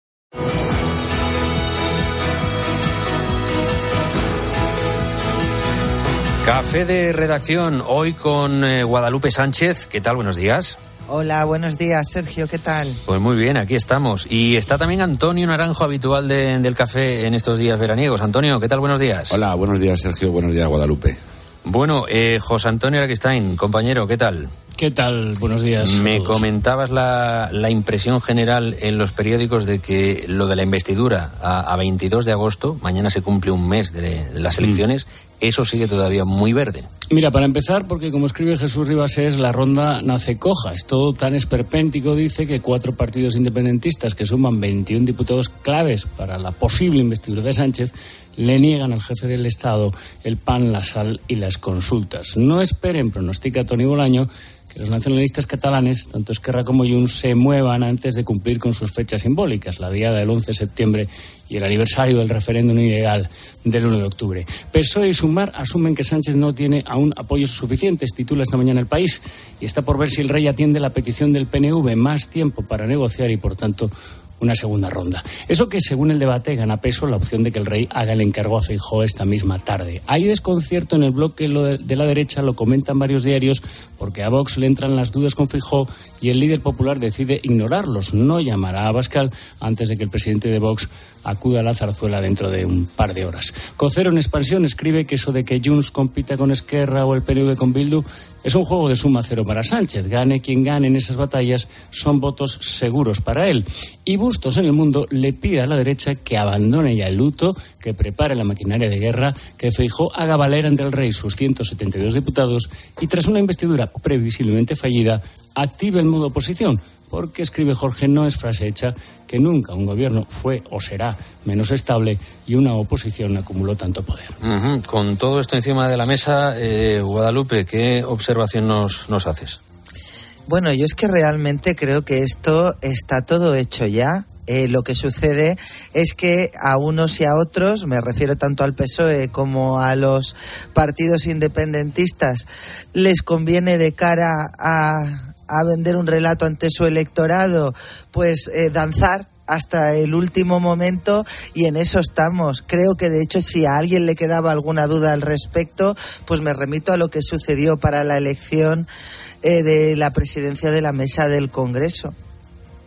Café de redacción, hoy con eh, Guadalupe Sánchez. ¿Qué tal? Buenos días. Hola, buenos días, Sergio, ¿qué tal? Pues muy bien, aquí estamos. Y está también Antonio Naranjo, habitual de, del café en estos días veraniegos. Antonio, ¿qué tal? Buenos días. Hola, buenos días, Sergio. Buenos días, Guadalupe. Bueno, eh, José Antonio Araquistain, compañero, ¿qué tal? ¿Qué tal? Buenos días. Me comentabas la, la impresión general en los periódicos de que lo de la investidura a, a veintidós de agosto, mañana se cumple un mes de, de las elecciones, mm. eso sigue todavía muy verde. Mira, para empezar, porque como escribe Jesús Ribasés, la ronda nace coja. Es todo tan esperpéntico, dice, que cuatro partidos independentistas que suman veintiún diputados claves para la posible investidura de Sánchez le niegan al jefe del Estado el pan, la sal y las consultas. No esperen, pronostica Toni Bolaño, que los nacionalistas catalanes, tanto Esquerra como Junts, se muevan antes de cumplir con sus fechas simbólicas, la diada del once de septiembre y el aniversario del referéndum ilegal del uno de octubre. P S O E y Sumar asumen que Sánchez no tiene aún apoyos suficientes, titula esta mañana El País, y está por ver si el Rey atiende la petición del P N V, más tiempo para negociar y, por tanto, una segunda ronda. Eso que, según el debate, gana peso la opción de que el Rey haga el encargo a Feijóo esta misma tarde. Hay desconcierto en el bloque de la derecha, lo comentan varios diarios, porque a Vox le entran las dudas con Feijóo y el líder popular decide ignorarlos. No llamará a Abascal antes de que el presidente de Vox acuda a la zarzuela dentro de un par de horas. Cocero en Expansión escribe que eso de que Junts compita con Esquerra o el P N V con Bildu es un juego de suma cero para Sánchez. Gane quien gane en esas batallas, son votos seguros para él. Y Bustos en El Mundo le pide a la derecha que abandone ya el luto, que prepare la maquinaria de guerra, que Feijóo haga valer ante el Rey sus ciento setenta y dos diputados y, tras una investidura previsiblemente fallida, active el modo oposición. Porque, escribe Jorge, no es frase hecha, que nunca un gobierno fue o será menos estable y una oposición acumuló tanto poder. Uh-huh. Con todo esto encima de la mesa, eh, Guadalupe, ¿qué observación nos, nos haces? Bueno, yo es que realmente creo que esto está todo hecho ya. Eh, lo que sucede es que a unos y a otros, me refiero tanto al P S O E como a los partidos independentistas, les conviene de cara a... a vender un relato ante su electorado, pues eh, danzar hasta el último momento, y en eso estamos. Creo que, de hecho, si a alguien le quedaba alguna duda al respecto, pues me remito a lo que sucedió para la elección eh, de la presidencia de la mesa del Congreso.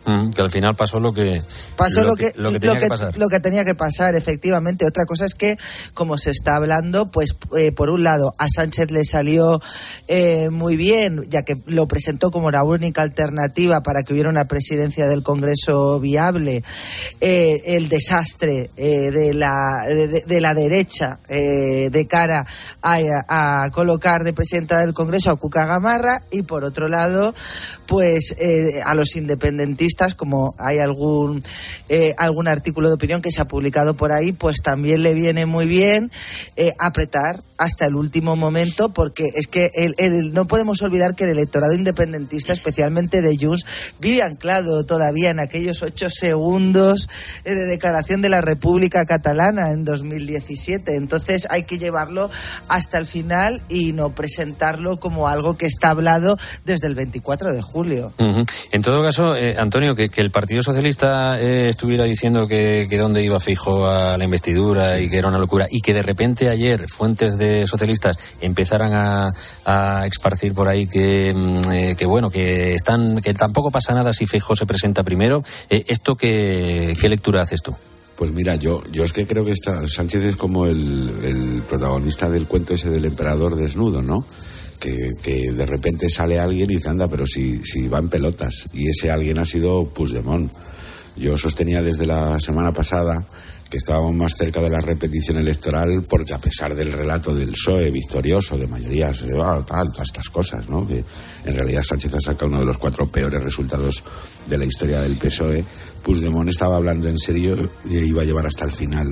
Mm, que al final pasó lo que pasó lo que, lo que, lo que tenía lo que, que pasar. Lo que tenía que pasar, efectivamente. Otra cosa es que, como se está hablando, pues eh, por un lado a Sánchez le salió eh, muy bien, ya que lo presentó como la única alternativa para que hubiera una presidencia del Congreso viable. Eh, el desastre eh, de la de, de la derecha eh, de cara a, a colocar de presidenta del Congreso a Cuca Gamarra, y por otro lado, pues eh, a los independentistas, como hay algún eh, algún artículo de opinión que se ha publicado por ahí, pues también le viene muy bien eh, apretar hasta el último momento, porque es que el, el, no podemos olvidar que el electorado independentista, especialmente de Junts, vive anclado todavía en aquellos ocho segundos de declaración de la República Catalana en dos mil diecisiete. Entonces hay que llevarlo hasta el final y no presentarlo como algo que está hablado desde el veinticuatro de julio. Uh-huh. En todo caso, eh, Antonio, que, que el Partido Socialista eh, estuviera diciendo que, que dónde iba Feijóo a la investidura, sí, y que era una locura, y que de repente ayer fuentes de socialistas empezaran a, a esparcir por ahí que, eh, que bueno, que están, que tampoco pasa nada si Feijóo se presenta primero. Eh, ¿Esto qué, qué lectura haces tú? Pues mira, yo yo es que creo que esta, Sánchez es como el, el protagonista del cuento ese del emperador desnudo, ¿no? Que, que de repente sale alguien y dice, anda, pero si, si va en pelotas. Y ese alguien ha sido Puigdemont. Yo sostenía desde la semana pasada que estábamos más cerca de la repetición electoral, porque a pesar del relato del P S O E victorioso, de mayoría, tal, todas estas cosas, ¿no? Que en realidad Sánchez ha sacado uno de los cuatro peores resultados de la historia del P S O E. Puigdemont estaba hablando en serio y iba a llevar hasta el final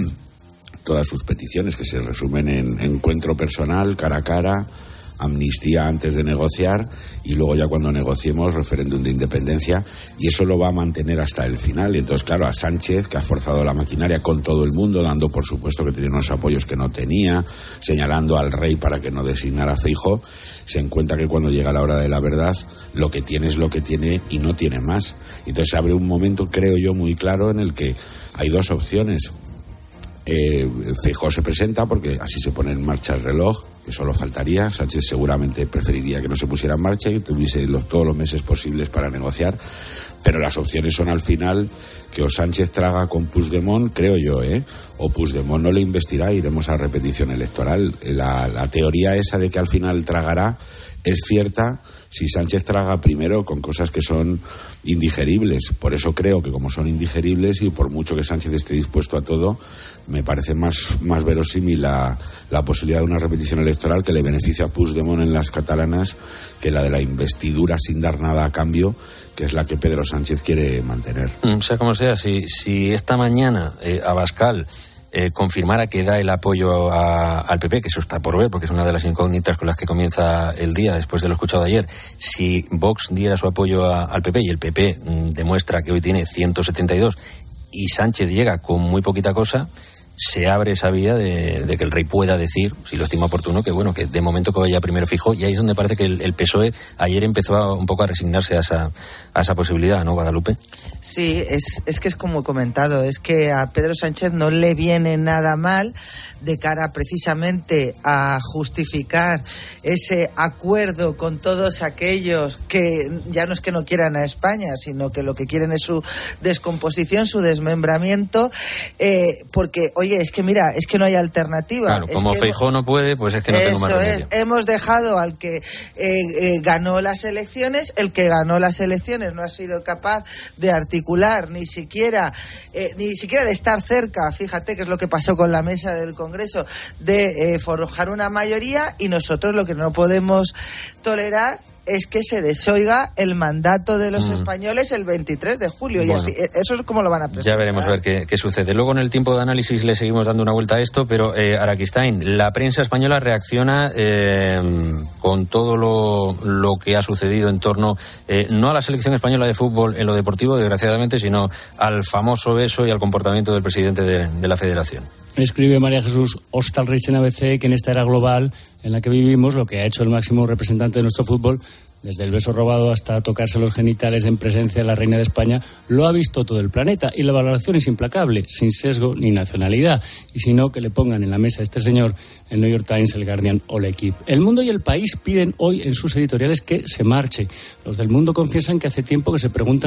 todas sus peticiones, que se resumen en encuentro personal, cara a cara, amnistía antes de negociar, y luego ya cuando negociemos referéndum de independencia, y eso lo va a mantener hasta el final. Y entonces, claro, a Sánchez, que ha forzado la maquinaria con todo el mundo, dando por supuesto que tenía unos apoyos que no tenía, señalando al rey para que no designara a Feijóo, se encuentra que cuando llega la hora de la verdad, lo que tiene es lo que tiene y no tiene más. Entonces se abre un momento, creo yo, muy claro en el que hay dos opciones. Eh, Feijóo se presenta porque así se pone en marcha el reloj, que solo faltaría. Sánchez seguramente preferiría que no se pusiera en marcha y que tuviese los, todos los meses posibles para negociar, pero las opciones son al final que o Sánchez traga con Puigdemont, creo yo, ¿eh? o Puigdemont no le investirá, iremos a repetición electoral. La, la teoría esa de que al final tragará es cierta si Sánchez traga primero con cosas que son indigeribles. Por eso creo que como son indigeribles, y por mucho que Sánchez esté dispuesto a todo, me parece más, más verosímil la, la posibilidad de una repetición electoral que le beneficia a Puigdemont en las catalanas que la de la investidura sin dar nada a cambio, que es la que Pedro Sánchez quiere mantener. O sea, como sea, si, si esta mañana eh, Abascal eh, confirmara que da el apoyo a, al P P, que eso está por ver, porque es una de las incógnitas con las que comienza el día después de lo escuchado ayer, si Vox diera su apoyo a, al P P y el P P mm, demuestra que hoy tiene ciento setenta y dos y Sánchez llega con muy poquita cosa, se abre esa vía de, de que el rey pueda decir, si lo estima oportuno, que bueno, que de momento que vaya primero Feijóo, y ahí es donde parece que el, el P S O E ayer empezó a, un poco a resignarse a esa, a esa posibilidad, ¿no, Guadalupe? Sí, es, es que es como he comentado, es que a Pedro Sánchez no le viene nada mal de cara precisamente a justificar ese acuerdo con todos aquellos que ya no es que no quieran a España, sino que lo que quieren es su descomposición, su desmembramiento, eh, porque, oye, es que mira, es que no hay alternativa. Claro, es como que Feijóo no puede, pues es que no tengo más remedio. Eso es, hemos dejado al que eh, eh, ganó las elecciones, el que ganó las elecciones no ha sido capaz de articular ni siquiera, eh, ni siquiera de estar cerca, fíjate que es lo que pasó con la mesa del Congreso, de eh, forjar una mayoría, y nosotros lo que no podemos tolerar es que se desoiga el mandato de los mm. españoles el veintitrés de julio. Bueno, y así, eso es como lo van a presentar. Ya veremos a ver qué, qué sucede. Luego en el tiempo de análisis le seguimos dando una vuelta a esto, pero eh, Araquistain, la prensa española reacciona eh, con todo lo, lo que ha sucedido en torno, eh, no a la selección española de fútbol en lo deportivo, desgraciadamente, sino al famoso beso y al comportamiento del presidente de, de la federación. Escribe María Jesús Ostalrich en A B C que en esta era global en la que vivimos, lo que ha hecho el máximo representante de nuestro fútbol, desde el beso robado hasta tocarse los genitales en presencia de la reina de España, lo ha visto todo el planeta, y la valoración es implacable, sin sesgo ni nacionalidad, y si no, que le pongan en la mesa a este señor el New York Times, el Guardian o l'Equipe. El Mundo y el País piden hoy en sus editoriales que se marche. Los del Mundo confiesan que hace tiempo que se preguntan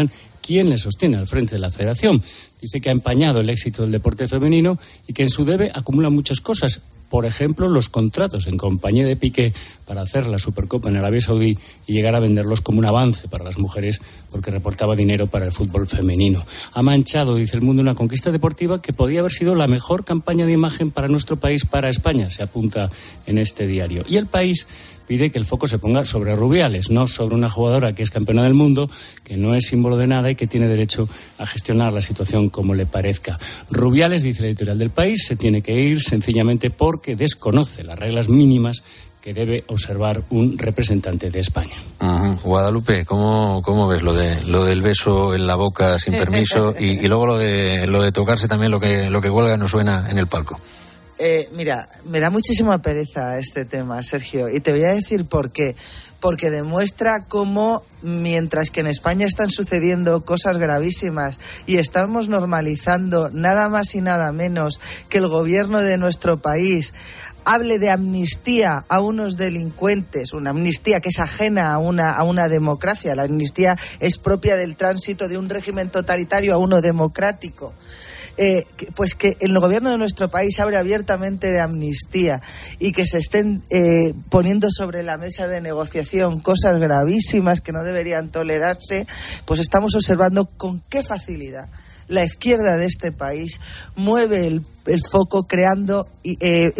¿Quién le sostiene al frente de la federación? Dice que ha empañado el éxito del deporte femenino y que en su debe acumula muchas cosas. Por ejemplo, los contratos en compañía de Piqué para hacer la Supercopa en Arabia Saudí y llegar a venderlos como un avance para las mujeres porque reportaba dinero para el fútbol femenino. Ha manchado, dice El Mundo, una conquista deportiva que podía haber sido la mejor campaña de imagen para nuestro país, para España, se apunta en este diario. Y El País pide que el foco se ponga sobre Rubiales, no sobre una jugadora que es campeona del mundo, que no es símbolo de nada y que tiene derecho a gestionar la situación como le parezca. Rubiales, dice la editorial del País, se tiene que ir sencillamente porque desconoce las reglas mínimas que debe observar un representante de España. Uh-huh. Guadalupe, ¿cómo, cómo ves lo de lo del beso en la boca sin permiso y, y luego lo de lo de tocarse también lo que lo que huelga no suena en el palco? Eh, mira, me da muchísima pereza este tema, Sergio, y te voy a decir por qué. Porque demuestra cómo, mientras que en España están sucediendo cosas gravísimas y estamos normalizando nada más y nada menos que el gobierno de nuestro país hable de amnistía a unos delincuentes, una amnistía que es ajena a una, a una democracia. La amnistía es propia del tránsito de un régimen totalitario a uno democrático. Eh, pues que el gobierno de nuestro país hable abiertamente de amnistía y que se estén eh, poniendo sobre la mesa de negociación cosas gravísimas que no deberían tolerarse, pues estamos observando con qué facilidad la izquierda de este país mueve el, el foco creando eh,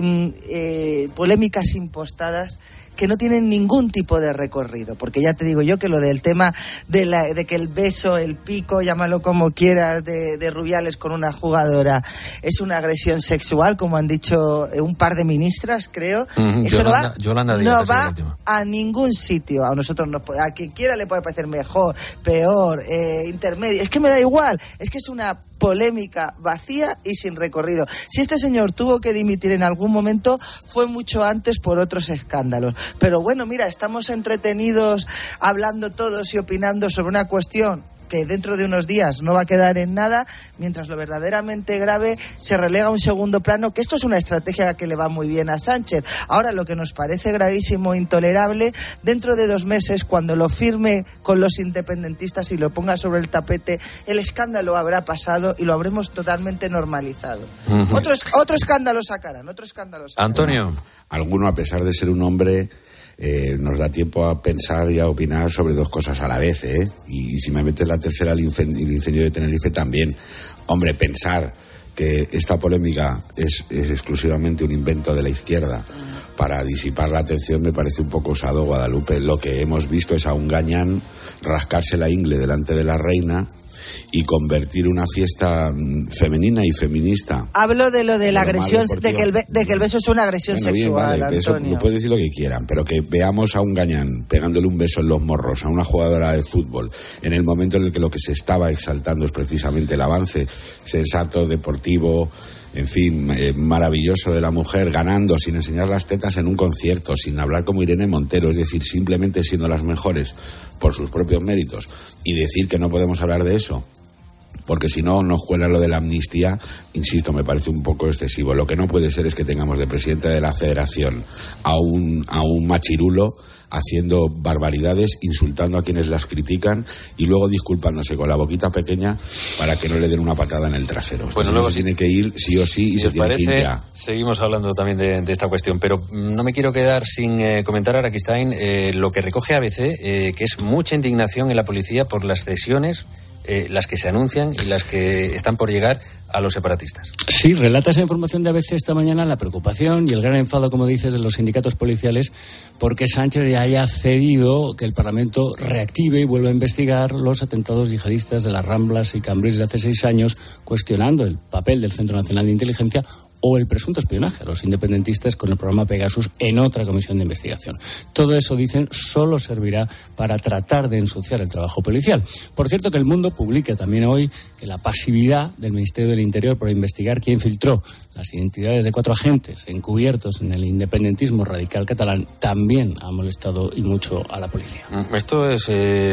eh, polémicas impostadas que no tienen ningún tipo de recorrido, porque ya te digo yo que lo del tema de, la, de que el beso, el pico, llámalo como quieras, de, de Rubiales con una jugadora es una agresión sexual, como han dicho un par de ministras, creo. Uh-huh. Eso Yolanda, no va, Yolanda Díaz, no va a ningún sitio. A nosotros, nos, a quien quiera le puede parecer mejor, peor, eh, intermedio. Es que me da igual, es que es una polémica vacía y sin recorrido. Si este señor tuvo que dimitir en algún momento, fue mucho antes por otros escándalos. Pero bueno, mira, estamos entretenidos hablando todos y opinando sobre una cuestión que dentro de unos días no va a quedar en nada, mientras lo verdaderamente grave se relega a un segundo plano, que esto es una estrategia que le va muy bien a Sánchez. Ahora, lo que nos parece gravísimo, intolerable, dentro de dos meses, cuando lo firme con los independentistas y lo ponga sobre el tapete, el escándalo habrá pasado y lo habremos totalmente normalizado. Uh-huh. Otro, otro escándalo sacarán, otro escándalo sacarán. Antonio. Alguno, a pesar de ser un hombre, eh, nos da tiempo a pensar y a opinar sobre dos cosas a la vez, ¿eh? Y, y si me metes la tercera, el incendio, el incendio de Tenerife también. Hombre, pensar que esta polémica es, es exclusivamente un invento de la izquierda para disipar la atención me parece un poco osado, Guadalupe. Lo que hemos visto es a un gañán rascarse la ingle delante de la reina y convertir una fiesta femenina y feminista. Hablo de lo de la agresión, de que, el be, de que el beso es una agresión bueno, sexual, bien, vale, Antonio. Eso, pueden decir lo que quieran, pero que veamos a un gañán pegándole un beso en los morros a una jugadora de fútbol en el momento en el que lo que se estaba exaltando es precisamente el avance sensato, deportivo, en fin, eh, maravilloso de la mujer, ganando sin enseñar las tetas en un concierto, sin hablar como Irene Montero, es decir, simplemente siendo las mejores por sus propios méritos, y decir que no podemos hablar de eso porque si no nos cuela lo de la amnistía, insisto, me parece un poco excesivo. Lo que no puede ser es que tengamos de presidente de la federación a un, a un machirulo haciendo barbaridades, insultando a quienes las critican y luego disculpándose con la boquita pequeña para que no le den una patada en el trasero. Bueno, luego se tiene que ir sí o sí y si se tiene parece, que ir ya. Seguimos hablando también de, de esta cuestión, pero no me quiero quedar sin eh, comentar, Araquistain, eh, lo que recoge A B C, eh, que es mucha indignación en la policía por las cesiones, eh, las que se anuncian y las que están por llegar a los separatistas. Sí, relata esa información de A B C esta mañana la preocupación y el gran enfado, como dices, de los sindicatos policiales porque Sánchez ya haya cedido que el Parlamento reactive y vuelva a investigar los atentados yihadistas de las Ramblas y Cambrils de hace seis años, cuestionando el papel del Centro Nacional de Inteligencia o el presunto espionaje a los independentistas con el programa Pegasus en otra comisión de investigación. Todo eso, dicen, solo servirá para tratar de ensuciar el trabajo policial. Por cierto, que El Mundo publica también hoy que la pasividad del Ministerio del Interior por investigar quién filtró las identidades de cuatro agentes encubiertos en el independentismo radical catalán también ha molestado y mucho a la policía. Esto es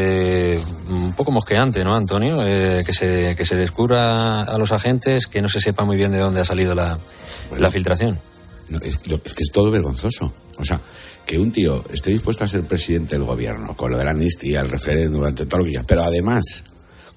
eh, un poco mosqueante, ¿no, Antonio? Eh, que se que se descubra a los agentes, que no se sepa muy bien de dónde ha salido la, bueno, la filtración. No, es, es que es todo vergonzoso. O sea, que un tío esté dispuesto a ser presidente del gobierno con lo de la amnistía, el referéndum, durante todo lo que quiera, pero además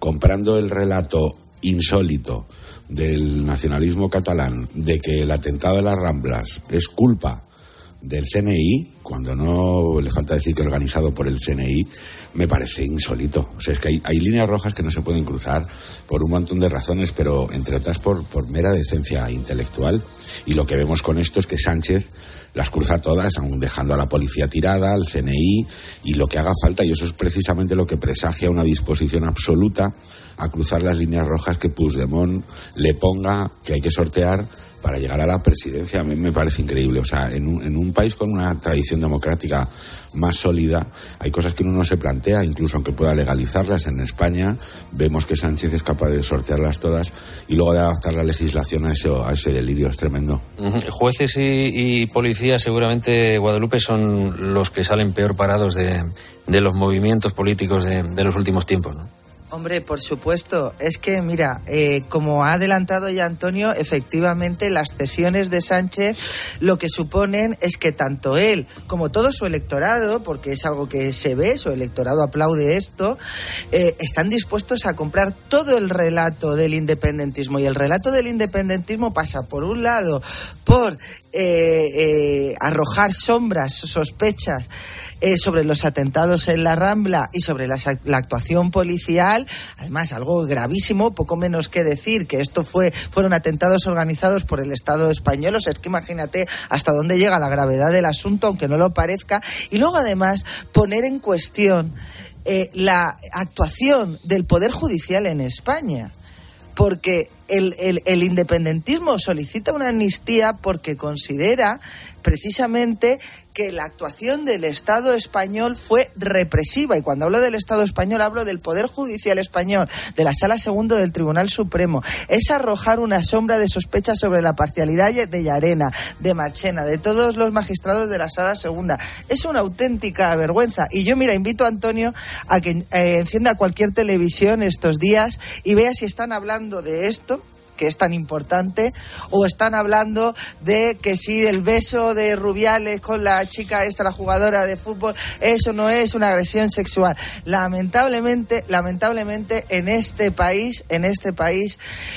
comprando el relato insólito del nacionalismo catalán de que el atentado de las Ramblas es culpa del C N I, cuando no le falta decir que organizado por el C N I, me parece insólito. O sea, es que hay, hay líneas rojas que no se pueden cruzar por un montón de razones, pero entre otras por, por mera decencia intelectual. Y lo que vemos con esto es que Sánchez las cruza todas, aún dejando a la policía tirada, al C N I y lo que haga falta, y eso es precisamente lo que presagia una disposición absoluta a cruzar las líneas rojas que Puigdemont le ponga, que hay que sortear para llegar a la presidencia. A mí me parece increíble. O sea, en un, en un país con una tradición democrática más sólida, hay cosas que uno no se plantea, incluso aunque pueda legalizarlas. En España vemos que Sánchez es capaz de sortearlas todas y luego de adaptar la legislación a ese, a ese delirio. Es tremendo. Uh-huh. Jueces y, y policías, seguramente, Guadalupe, son los que salen peor parados de, de los movimientos políticos de, de los últimos tiempos, ¿no? Hombre, por supuesto. Es que, mira, eh, como ha adelantado ya Antonio, efectivamente las cesiones de Sánchez lo que suponen es que tanto él como todo su electorado, porque es algo que se ve, su electorado aplaude esto, eh, están dispuestos a comprar todo el relato del independentismo. Y el relato del independentismo pasa, por un lado, por eh, eh, arrojar sombras, sospechas, Eh, sobre los atentados en la Rambla y sobre la, la actuación policial. Además, algo gravísimo, poco menos que decir que esto fue fueron atentados organizados por el Estado español. O sea, es que imagínate hasta dónde llega la gravedad del asunto, aunque no lo parezca. Y luego, además, poner en cuestión eh, la actuación del Poder Judicial en España. Porque el, el, el independentismo solicita una amnistía porque considera precisamente que la actuación del Estado español fue represiva. Y cuando hablo del Estado español, hablo del Poder Judicial español, de la Sala Segunda del Tribunal Supremo. Es arrojar una sombra de sospecha sobre la parcialidad de Llarena, de Marchena, de todos los magistrados de la Sala Segunda. Es una auténtica vergüenza. Y yo, mira, invito a Antonio a que eh, encienda cualquier televisión estos días y vea si están hablando de esto, que es tan importante, o están hablando de que si el beso de Rubiales con la chica esta, la jugadora de fútbol, eso no es una agresión sexual. Lamentablemente, lamentablemente en este país, en este país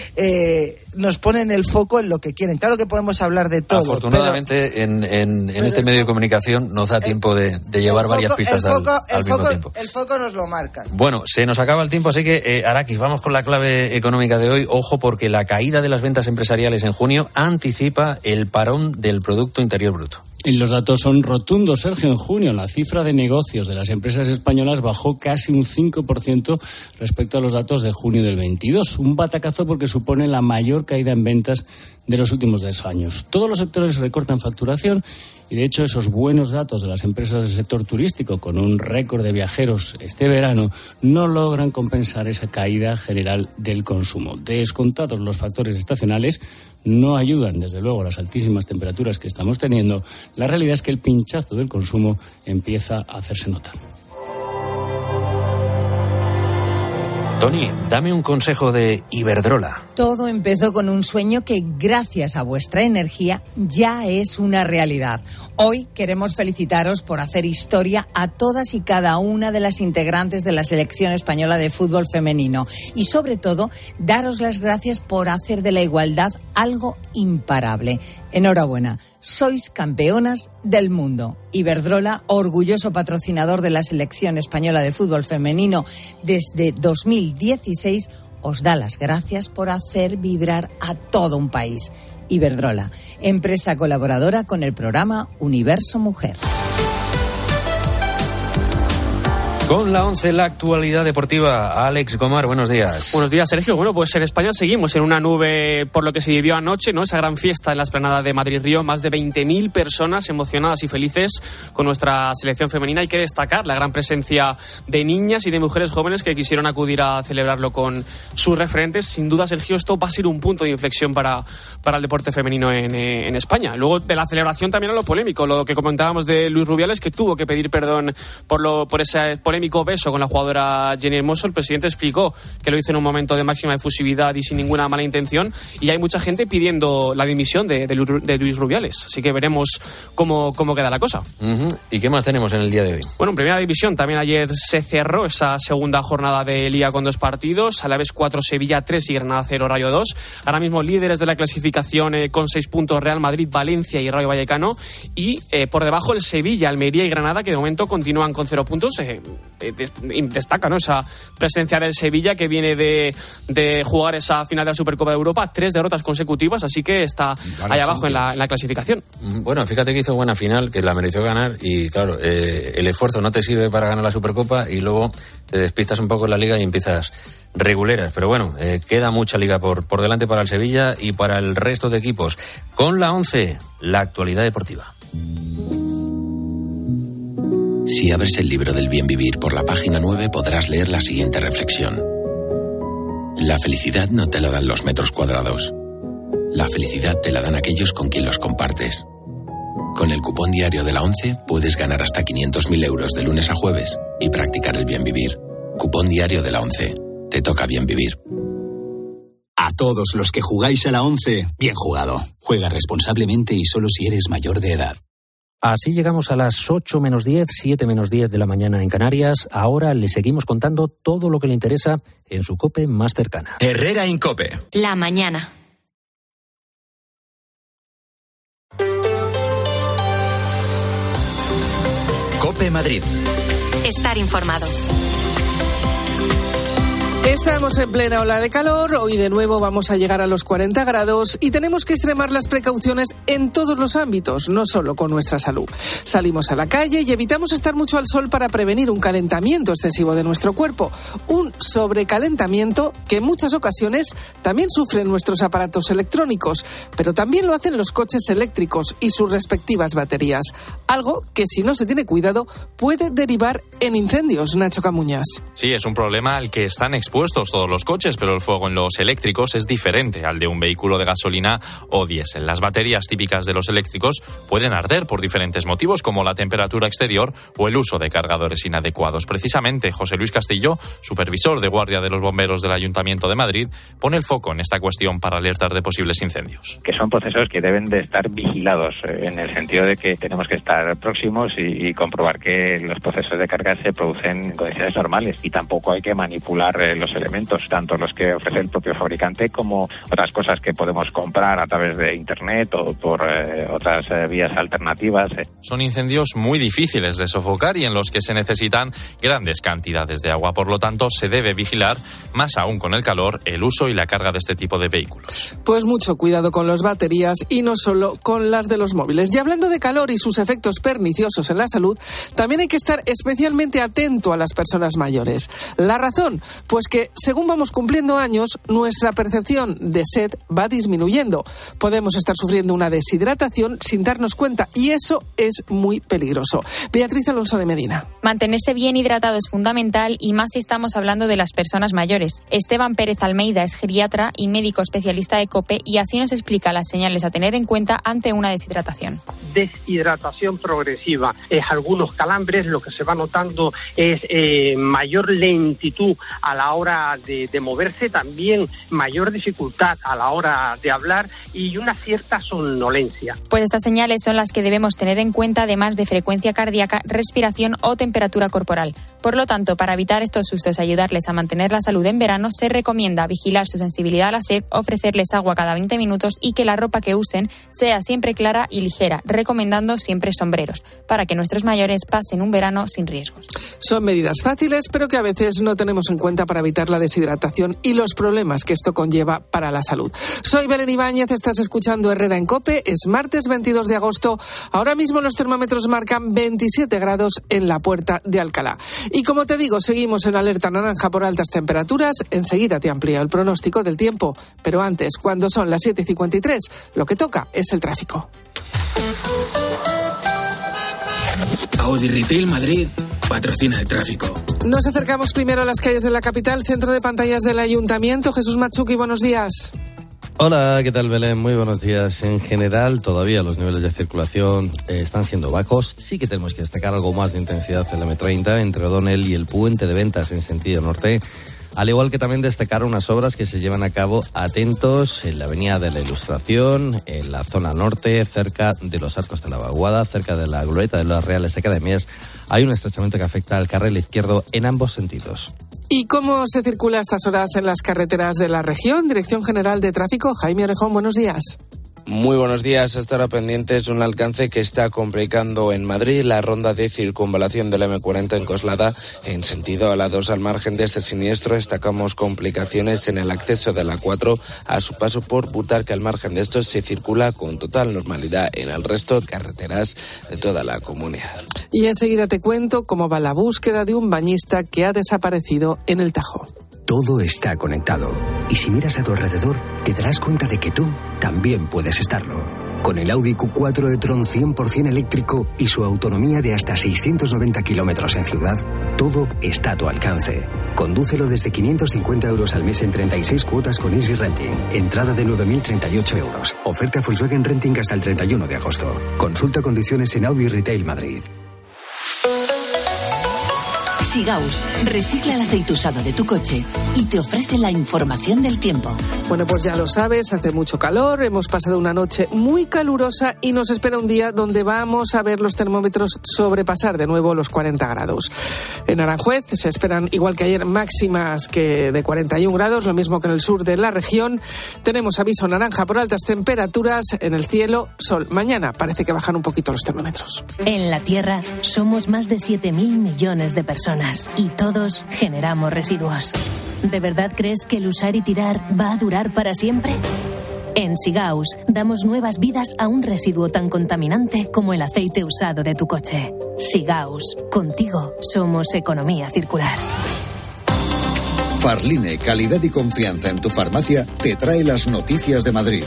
eh, nos ponen el foco en lo que quieren. Claro que podemos hablar de todo. Afortunadamente, pero, en, en, en este medio de comunicación nos da tiempo de, de llevar foco, varias pistas al, foco, al mismo foco, tiempo. El foco nos lo marca. Bueno, se nos acaba el tiempo, así que, eh, Arakis, vamos con la clave económica de hoy. Ojo, porque la caída de las ventas empresariales en junio anticipa el parón del Producto Interior Bruto. Y los datos son rotundos, Sergio. En junio la cifra de negocios de las empresas españolas bajó casi un cinco por ciento respecto a los datos de junio del veintidós. Un batacazo porque supone la mayor caída en ventas de los últimos dos años. Todos los sectores recortan facturación y, de hecho, esos buenos datos de las empresas del sector turístico, con un récord de viajeros este verano, no logran compensar esa caída general del consumo. Descontados los factores estacionales, no ayudan, desde luego, a las altísimas temperaturas que estamos teniendo. La realidad es que el pinchazo del consumo empieza a hacerse notar. Tony, dame un consejo de Iberdrola. Todo empezó con un sueño que, gracias a vuestra energía, ya es una realidad. Hoy queremos felicitaros por hacer historia a todas y cada una de las integrantes de la selección española de fútbol femenino. Y, sobre todo, daros las gracias por hacer de la igualdad algo imparable. Enhorabuena. Sois campeonas del mundo. Iberdrola, orgulloso patrocinador de la selección española de fútbol femenino desde dos mil dieciséis, os da las gracias por hacer vibrar a todo un país. Iberdrola, empresa colaboradora con el programa Universo Mujer. Con la once, la actualidad deportiva. Alex Gomar, buenos días. Buenos días, Sergio. Bueno, pues en España seguimos en una nube por lo que se vivió anoche, ¿no? Esa gran fiesta en la explanada de Madrid-Río. Más de veinte mil personas emocionadas y felices con nuestra selección femenina. Hay que destacar la gran presencia de niñas y de mujeres jóvenes que quisieron acudir a celebrarlo con sus referentes. Sin duda, Sergio, esto va a ser un punto de inflexión para, para el deporte femenino en, en España. Luego, de la celebración también a lo polémico, lo que comentábamos de Luis Rubiales, que tuvo que pedir perdón por, lo, por esa... Por polémico beso con la jugadora Jenny Hermoso, el presidente explicó que lo hizo en un momento de máxima efusividad y sin ninguna mala intención, y hay mucha gente pidiendo la dimisión de, de, de Luis Rubiales, así que veremos cómo, cómo queda la cosa. Uh-huh. ¿Y qué más tenemos en el día de hoy? Bueno, en primera división también ayer se cerró esa segunda jornada de Liga con dos partidos, Alavés cuatro, Sevilla tres y Granada cero, Rayo dos. Ahora mismo líderes de la clasificación eh, con seis puntos Real Madrid, Valencia y Rayo Vallecano, y eh, por debajo el Sevilla, Almería y Granada, que de momento continúan con cero puntos. Eh, eh, destaca, ¿no?, esa presencia del Sevilla, que viene de, de jugar esa final de la Supercopa de Europa, tres derrotas consecutivas, así que está ahí abajo en la, en la clasificación. Bueno, fíjate que hizo buena final, que la mereció ganar, y claro, eh, el esfuerzo no te sirve para ganar la Supercopa y luego te despistas un poco en la Liga y empiezas reguleras. Pero bueno, eh, queda mucha Liga por, por delante para el Sevilla y para el resto de equipos. Con la once, la actualidad deportiva. Si abres el libro del bien vivir por la página nueve, podrás leer la siguiente reflexión. La felicidad no te la dan los metros cuadrados. La felicidad te la dan aquellos con quien los compartes. Con el cupón diario de la once puedes ganar hasta quinientos mil euros de lunes a jueves y practicar el bien vivir. Cupón diario de la once. Te toca bien vivir. A todos los que jugáis a la once, bien jugado. Juega responsablemente y solo si eres mayor de edad. Así llegamos a las ocho menos diez, siete menos diez de la mañana en Canarias. Ahora le seguimos contando todo lo que le interesa en su COPE más cercana. Herrera Incope. La mañana. COPE Madrid. Estar informado. Estamos en plena ola de calor, hoy de nuevo vamos a llegar a los cuarenta grados y tenemos que extremar las precauciones en todos los ámbitos, no solo con nuestra salud. Salimos a la calle y evitamos estar mucho al sol para prevenir un calentamiento excesivo de nuestro cuerpo, un sobrecalentamiento que en muchas ocasiones también sufren nuestros aparatos electrónicos, pero también lo hacen los coches eléctricos y sus respectivas baterías, algo que si no se tiene cuidado puede derivar en incendios. Nacho Camuñas. Sí, es un problema al que están expuestos todos los coches, pero el fuego en los eléctricos es diferente al de un vehículo de gasolina o diésel. Las baterías típicas de los eléctricos pueden arder por diferentes motivos, como la temperatura exterior o el uso de cargadores inadecuados. Precisamente, José Luis Castillo, supervisor de guardia de los bomberos del Ayuntamiento de Madrid, pone el foco en esta cuestión para alertar de posibles incendios. Que son procesos que deben de estar vigilados, en el sentido de que tenemos que estar próximos y, y comprobar que los procesos de carga se producen en condiciones normales, y tampoco hay que manipular eh, los elementos, tanto los que ofrece el propio fabricante como otras cosas que podemos comprar a través de internet o por eh, otras eh, vías alternativas. Eh. Son incendios muy difíciles de sofocar y en los que se necesitan grandes cantidades de agua. Por lo tanto, se debe vigilar, más aún con el calor, el uso y la carga de este tipo de vehículos. Pues mucho cuidado con las baterías y no solo con las de los móviles. Y hablando de calor y sus efectos perniciosos en la salud, también hay que estar especialmente atento a las personas mayores. La razón, pues que según vamos cumpliendo años, nuestra percepción de sed va disminuyendo. Podemos estar sufriendo una deshidratación sin darnos cuenta y eso es muy peligroso. Beatriz Alonso de Medina. Mantenerse bien hidratado es fundamental y más si estamos hablando de las personas mayores. Esteban Pérez Almeida es geriatra y médico especialista de COPE y así nos explica las señales a tener en cuenta ante una deshidratación. Deshidratación progresiva es algunos calambres, lo que se va notando es eh, mayor lentitud a la hora de, de moverse, también mayor dificultad a la hora de hablar y una cierta somnolencia. Pues estas señales son las que debemos tener en cuenta, además de frecuencia cardíaca, respiración o temperatura corporal. Por lo tanto, para evitar estos sustos y ayudarles a mantener la salud en verano, se recomienda vigilar su sensibilidad a la sed, ofrecerles agua cada veinte minutos y que la ropa que usen sea siempre clara y ligera, recomendando siempre sombreros, para que nuestros mayores pasen un verano sin riesgos. Son medidas fáciles, pero que a veces no tenemos en cuenta para evitar la deshidratación y los problemas que esto conlleva para la salud. Soy Belén Ibáñez, estás escuchando Herrera en COPE, es martes veintidós de agosto. Ahora mismo los termómetros marcan veintisiete grados en la Puerta de Alcalá. Y como te digo, seguimos en alerta naranja por altas temperaturas. Enseguida te amplío el pronóstico del tiempo, pero antes, cuando son las siete y cincuenta y tres, lo que toca es el tráfico. Audi Retail Madrid patrocina el tráfico. Nos acercamos primero a las calles de la capital, centro de pantallas del Ayuntamiento. Jesús Machuki, buenos días. Hola, ¿qué tal, Belén? Muy buenos días. En general, todavía los niveles de circulación eh, están siendo bajos. Sí que tenemos que destacar algo más de intensidad en la eme treinta, entre O'Donnell y el puente de Ventas en sentido norte. Al igual que también destacar unas obras que se llevan a cabo, atentos, en la Avenida de la Ilustración, en la zona norte, cerca de los Arcos de la Vaguada, cerca de la glorieta de las Reales Academias. Hay un estrechamiento que afecta al carril izquierdo en ambos sentidos. ¿Y cómo se circula a estas horas en las carreteras de la región? Dirección General de Tráfico, Jaime Orejón, buenos días. Muy buenos días. Estará pendientes un alcance que está complicando en Madrid la ronda de circunvalación de la eme cuarenta en Coslada en sentido a la dos. Al margen de este siniestro destacamos complicaciones en el acceso de la cuatro a su paso por Butarque. Al margen de esto se circula con total normalidad en el resto de carreteras de toda la comunidad. Y enseguida te cuento cómo va la búsqueda de un bañista que ha desaparecido en el Tajo. Todo está conectado. Y si miras a tu alrededor, te darás cuenta de que tú también puedes estarlo. Con el Audi cu cuatro e-tron cien por ciento eléctrico y su autonomía de hasta seiscientos noventa kilómetros en ciudad, todo está a tu alcance. Condúcelo desde quinientos cincuenta euros al mes en treinta y seis cuotas con Easy Renting. Entrada de nueve mil treinta y ocho euros. Oferta Volkswagen Renting hasta el treinta y uno de agosto. Consulta condiciones en Audi Retail Madrid. Sigaus recicla el aceite usado de tu coche y te ofrece la información del tiempo. Bueno, pues ya lo sabes, hace mucho calor, hemos pasado una noche muy calurosa y nos espera un día donde vamos a ver los termómetros sobrepasar de nuevo los cuarenta grados. En Aranjuez se esperan, igual que ayer, máximas que de cuarenta y un grados, lo mismo que en el sur de la región. Tenemos aviso naranja por altas temperaturas, en el cielo, sol. Mañana parece que bajan un poquito los termómetros. En la Tierra somos más de siete mil millones de personas. Y todos generamos residuos. ¿De verdad crees que el usar y tirar va a durar para siempre? En Sigaus damos nuevas vidas a un residuo tan contaminante como el aceite usado de tu coche. Sigaus, contigo somos economía circular. Farline, calidad y confianza en tu farmacia, te trae las noticias de Madrid.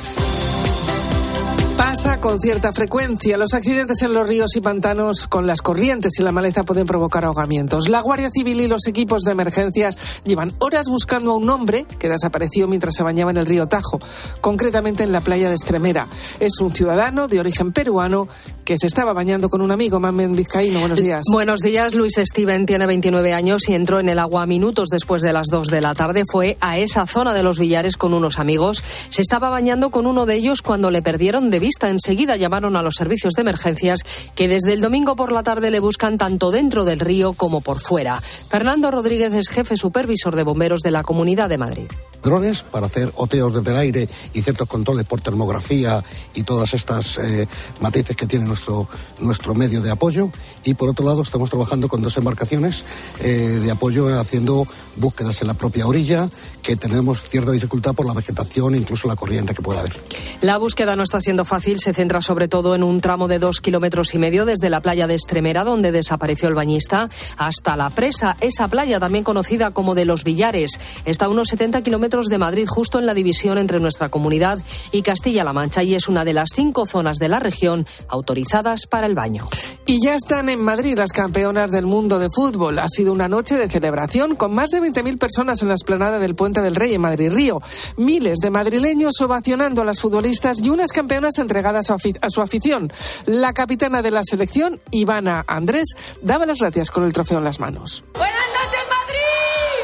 Pasa con cierta frecuencia. Los accidentes en los ríos y pantanos con las corrientes y la maleza pueden provocar ahogamientos. La Guardia Civil y los equipos de emergencias llevan horas buscando a un hombre que desapareció mientras se bañaba en el río Tajo, concretamente en la playa de Estremera. Es un ciudadano de origen peruano que se estaba bañando con un amigo. Mamen Vizcaíno, buenos días. Buenos días. Luis Steven tiene veintinueve años y entró en el agua minutos después de las dos de la tarde. Fue a esa zona de los Villares con unos amigos. Se estaba bañando con uno de ellos cuando le perdieron de vista. Enseguida llamaron a los servicios de emergencias que desde el domingo por la tarde le buscan tanto dentro del río como por fuera. Fernando Rodríguez es jefe supervisor de bomberos de la Comunidad de Madrid. Drones para hacer oteos desde el aire y ciertos controles por termografía y todas estas eh, matices que tiene nuestro, nuestro medio de apoyo. Y por otro lado estamos trabajando con dos embarcaciones eh, de apoyo haciendo búsquedas en la propia orilla, que tenemos cierta dificultad por la vegetación e incluso la corriente que pueda haber. La búsqueda no está siendo fácil, se centra sobre todo en un tramo de dos kilómetros y medio desde la playa de Estremera, donde desapareció el bañista, hasta la presa, esa playa también conocida como de los Villares. Está a unos setenta kilómetros de Madrid, justo en la división entre nuestra comunidad y Castilla-La Mancha, y es una de las cinco zonas de la región autorizadas para el baño. Y ya están en Madrid las campeonas del mundo de fútbol. Ha sido una noche de celebración con más de veinte mil personas en la explanada del Puente del Rey en Madrid-Río. Miles de madrileños ovacionando a las futbolistas y unas campeonas entregadas a, afic- a su afición. La capitana de la selección, Ivana Andrés, daba las gracias con el trofeo en las manos. ¡Buenas noches, Madrid!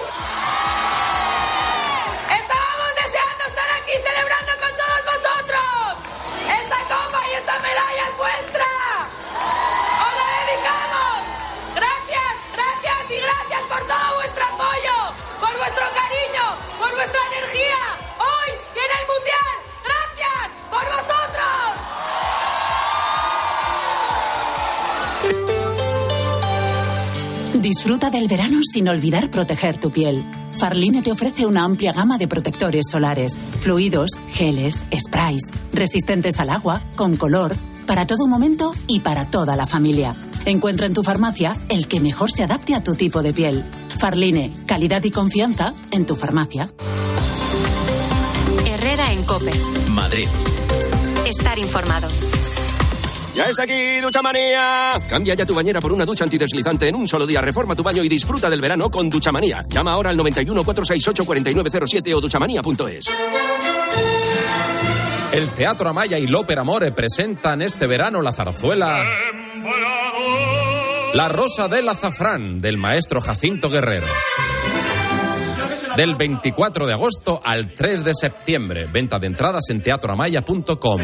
Estábamos deseando estar aquí celebrando con todos vosotros. Esta copa y esta medalla es vuestra. ¡Os la dedicamos! Gracias, gracias y gracias por todo vuestro apoyo, por vuestro cariño, por vuestra energía. Hoy viene el Mundial. ¡Gracias por vosotros! Disfruta del verano sin olvidar proteger tu piel. Farline te ofrece una amplia gama de protectores solares, fluidos, geles, sprays, resistentes al agua, con color, para todo momento y para toda la familia. Encuentra en tu farmacia el que mejor se adapte a tu tipo de piel. Farline, calidad y confianza en tu farmacia. Herrera en COPE. Madrid. Estar informado. ¡Ya está aquí, Duchamanía! Cambia ya tu bañera por una ducha antideslizante en un solo día. Reforma tu baño y disfruta del verano con Duchamanía. Llama ahora al noventa y uno, cuatrocientos sesenta y ocho, cuarenta y nueve cero siete o duchamanía punto es. El Teatro Amaya y l'Ópera Amore presentan este verano la zarzuela La Rosa del Azafrán, del maestro Jacinto Guerrero. Del veinticuatro de agosto al tres de septiembre. Venta de entradas en teatro amaya punto com.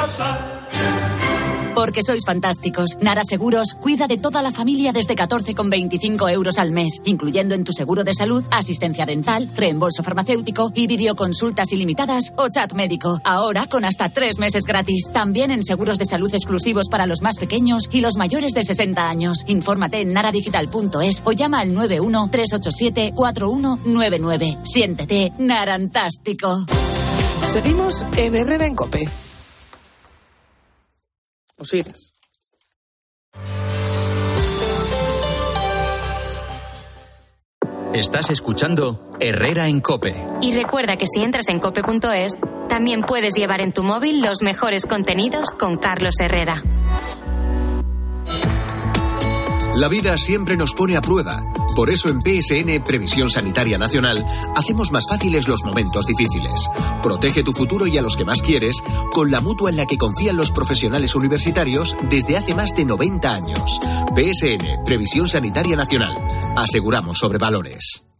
Porque sois fantásticos. Nara Seguros cuida de toda la familia desde catorce con veinticinco euros al mes, incluyendo en tu seguro de salud, asistencia dental, reembolso farmacéutico y videoconsultas ilimitadas o chat médico. Ahora con hasta tres meses gratis. También en seguros de salud exclusivos para los más pequeños y los mayores de sesenta años. Infórmate en naradigital punto es o llama al nueve uno tres ocho siete cuatro uno nueve nueve. Siéntete narantástico. Seguimos en Herrera en COPE. ¿O sigues? Estás escuchando Herrera en COPE. Y recuerda que si entras en cope punto es, también puedes llevar en tu móvil los mejores contenidos con Carlos Herrera. La vida siempre nos pone a prueba. Por eso en P S N Previsión Sanitaria Nacional hacemos más fáciles los momentos difíciles. Protege tu futuro y a los que más quieres con la mutua en la que confían los profesionales universitarios desde hace más de noventa años. P S N Previsión Sanitaria Nacional. Aseguramos sobre valores.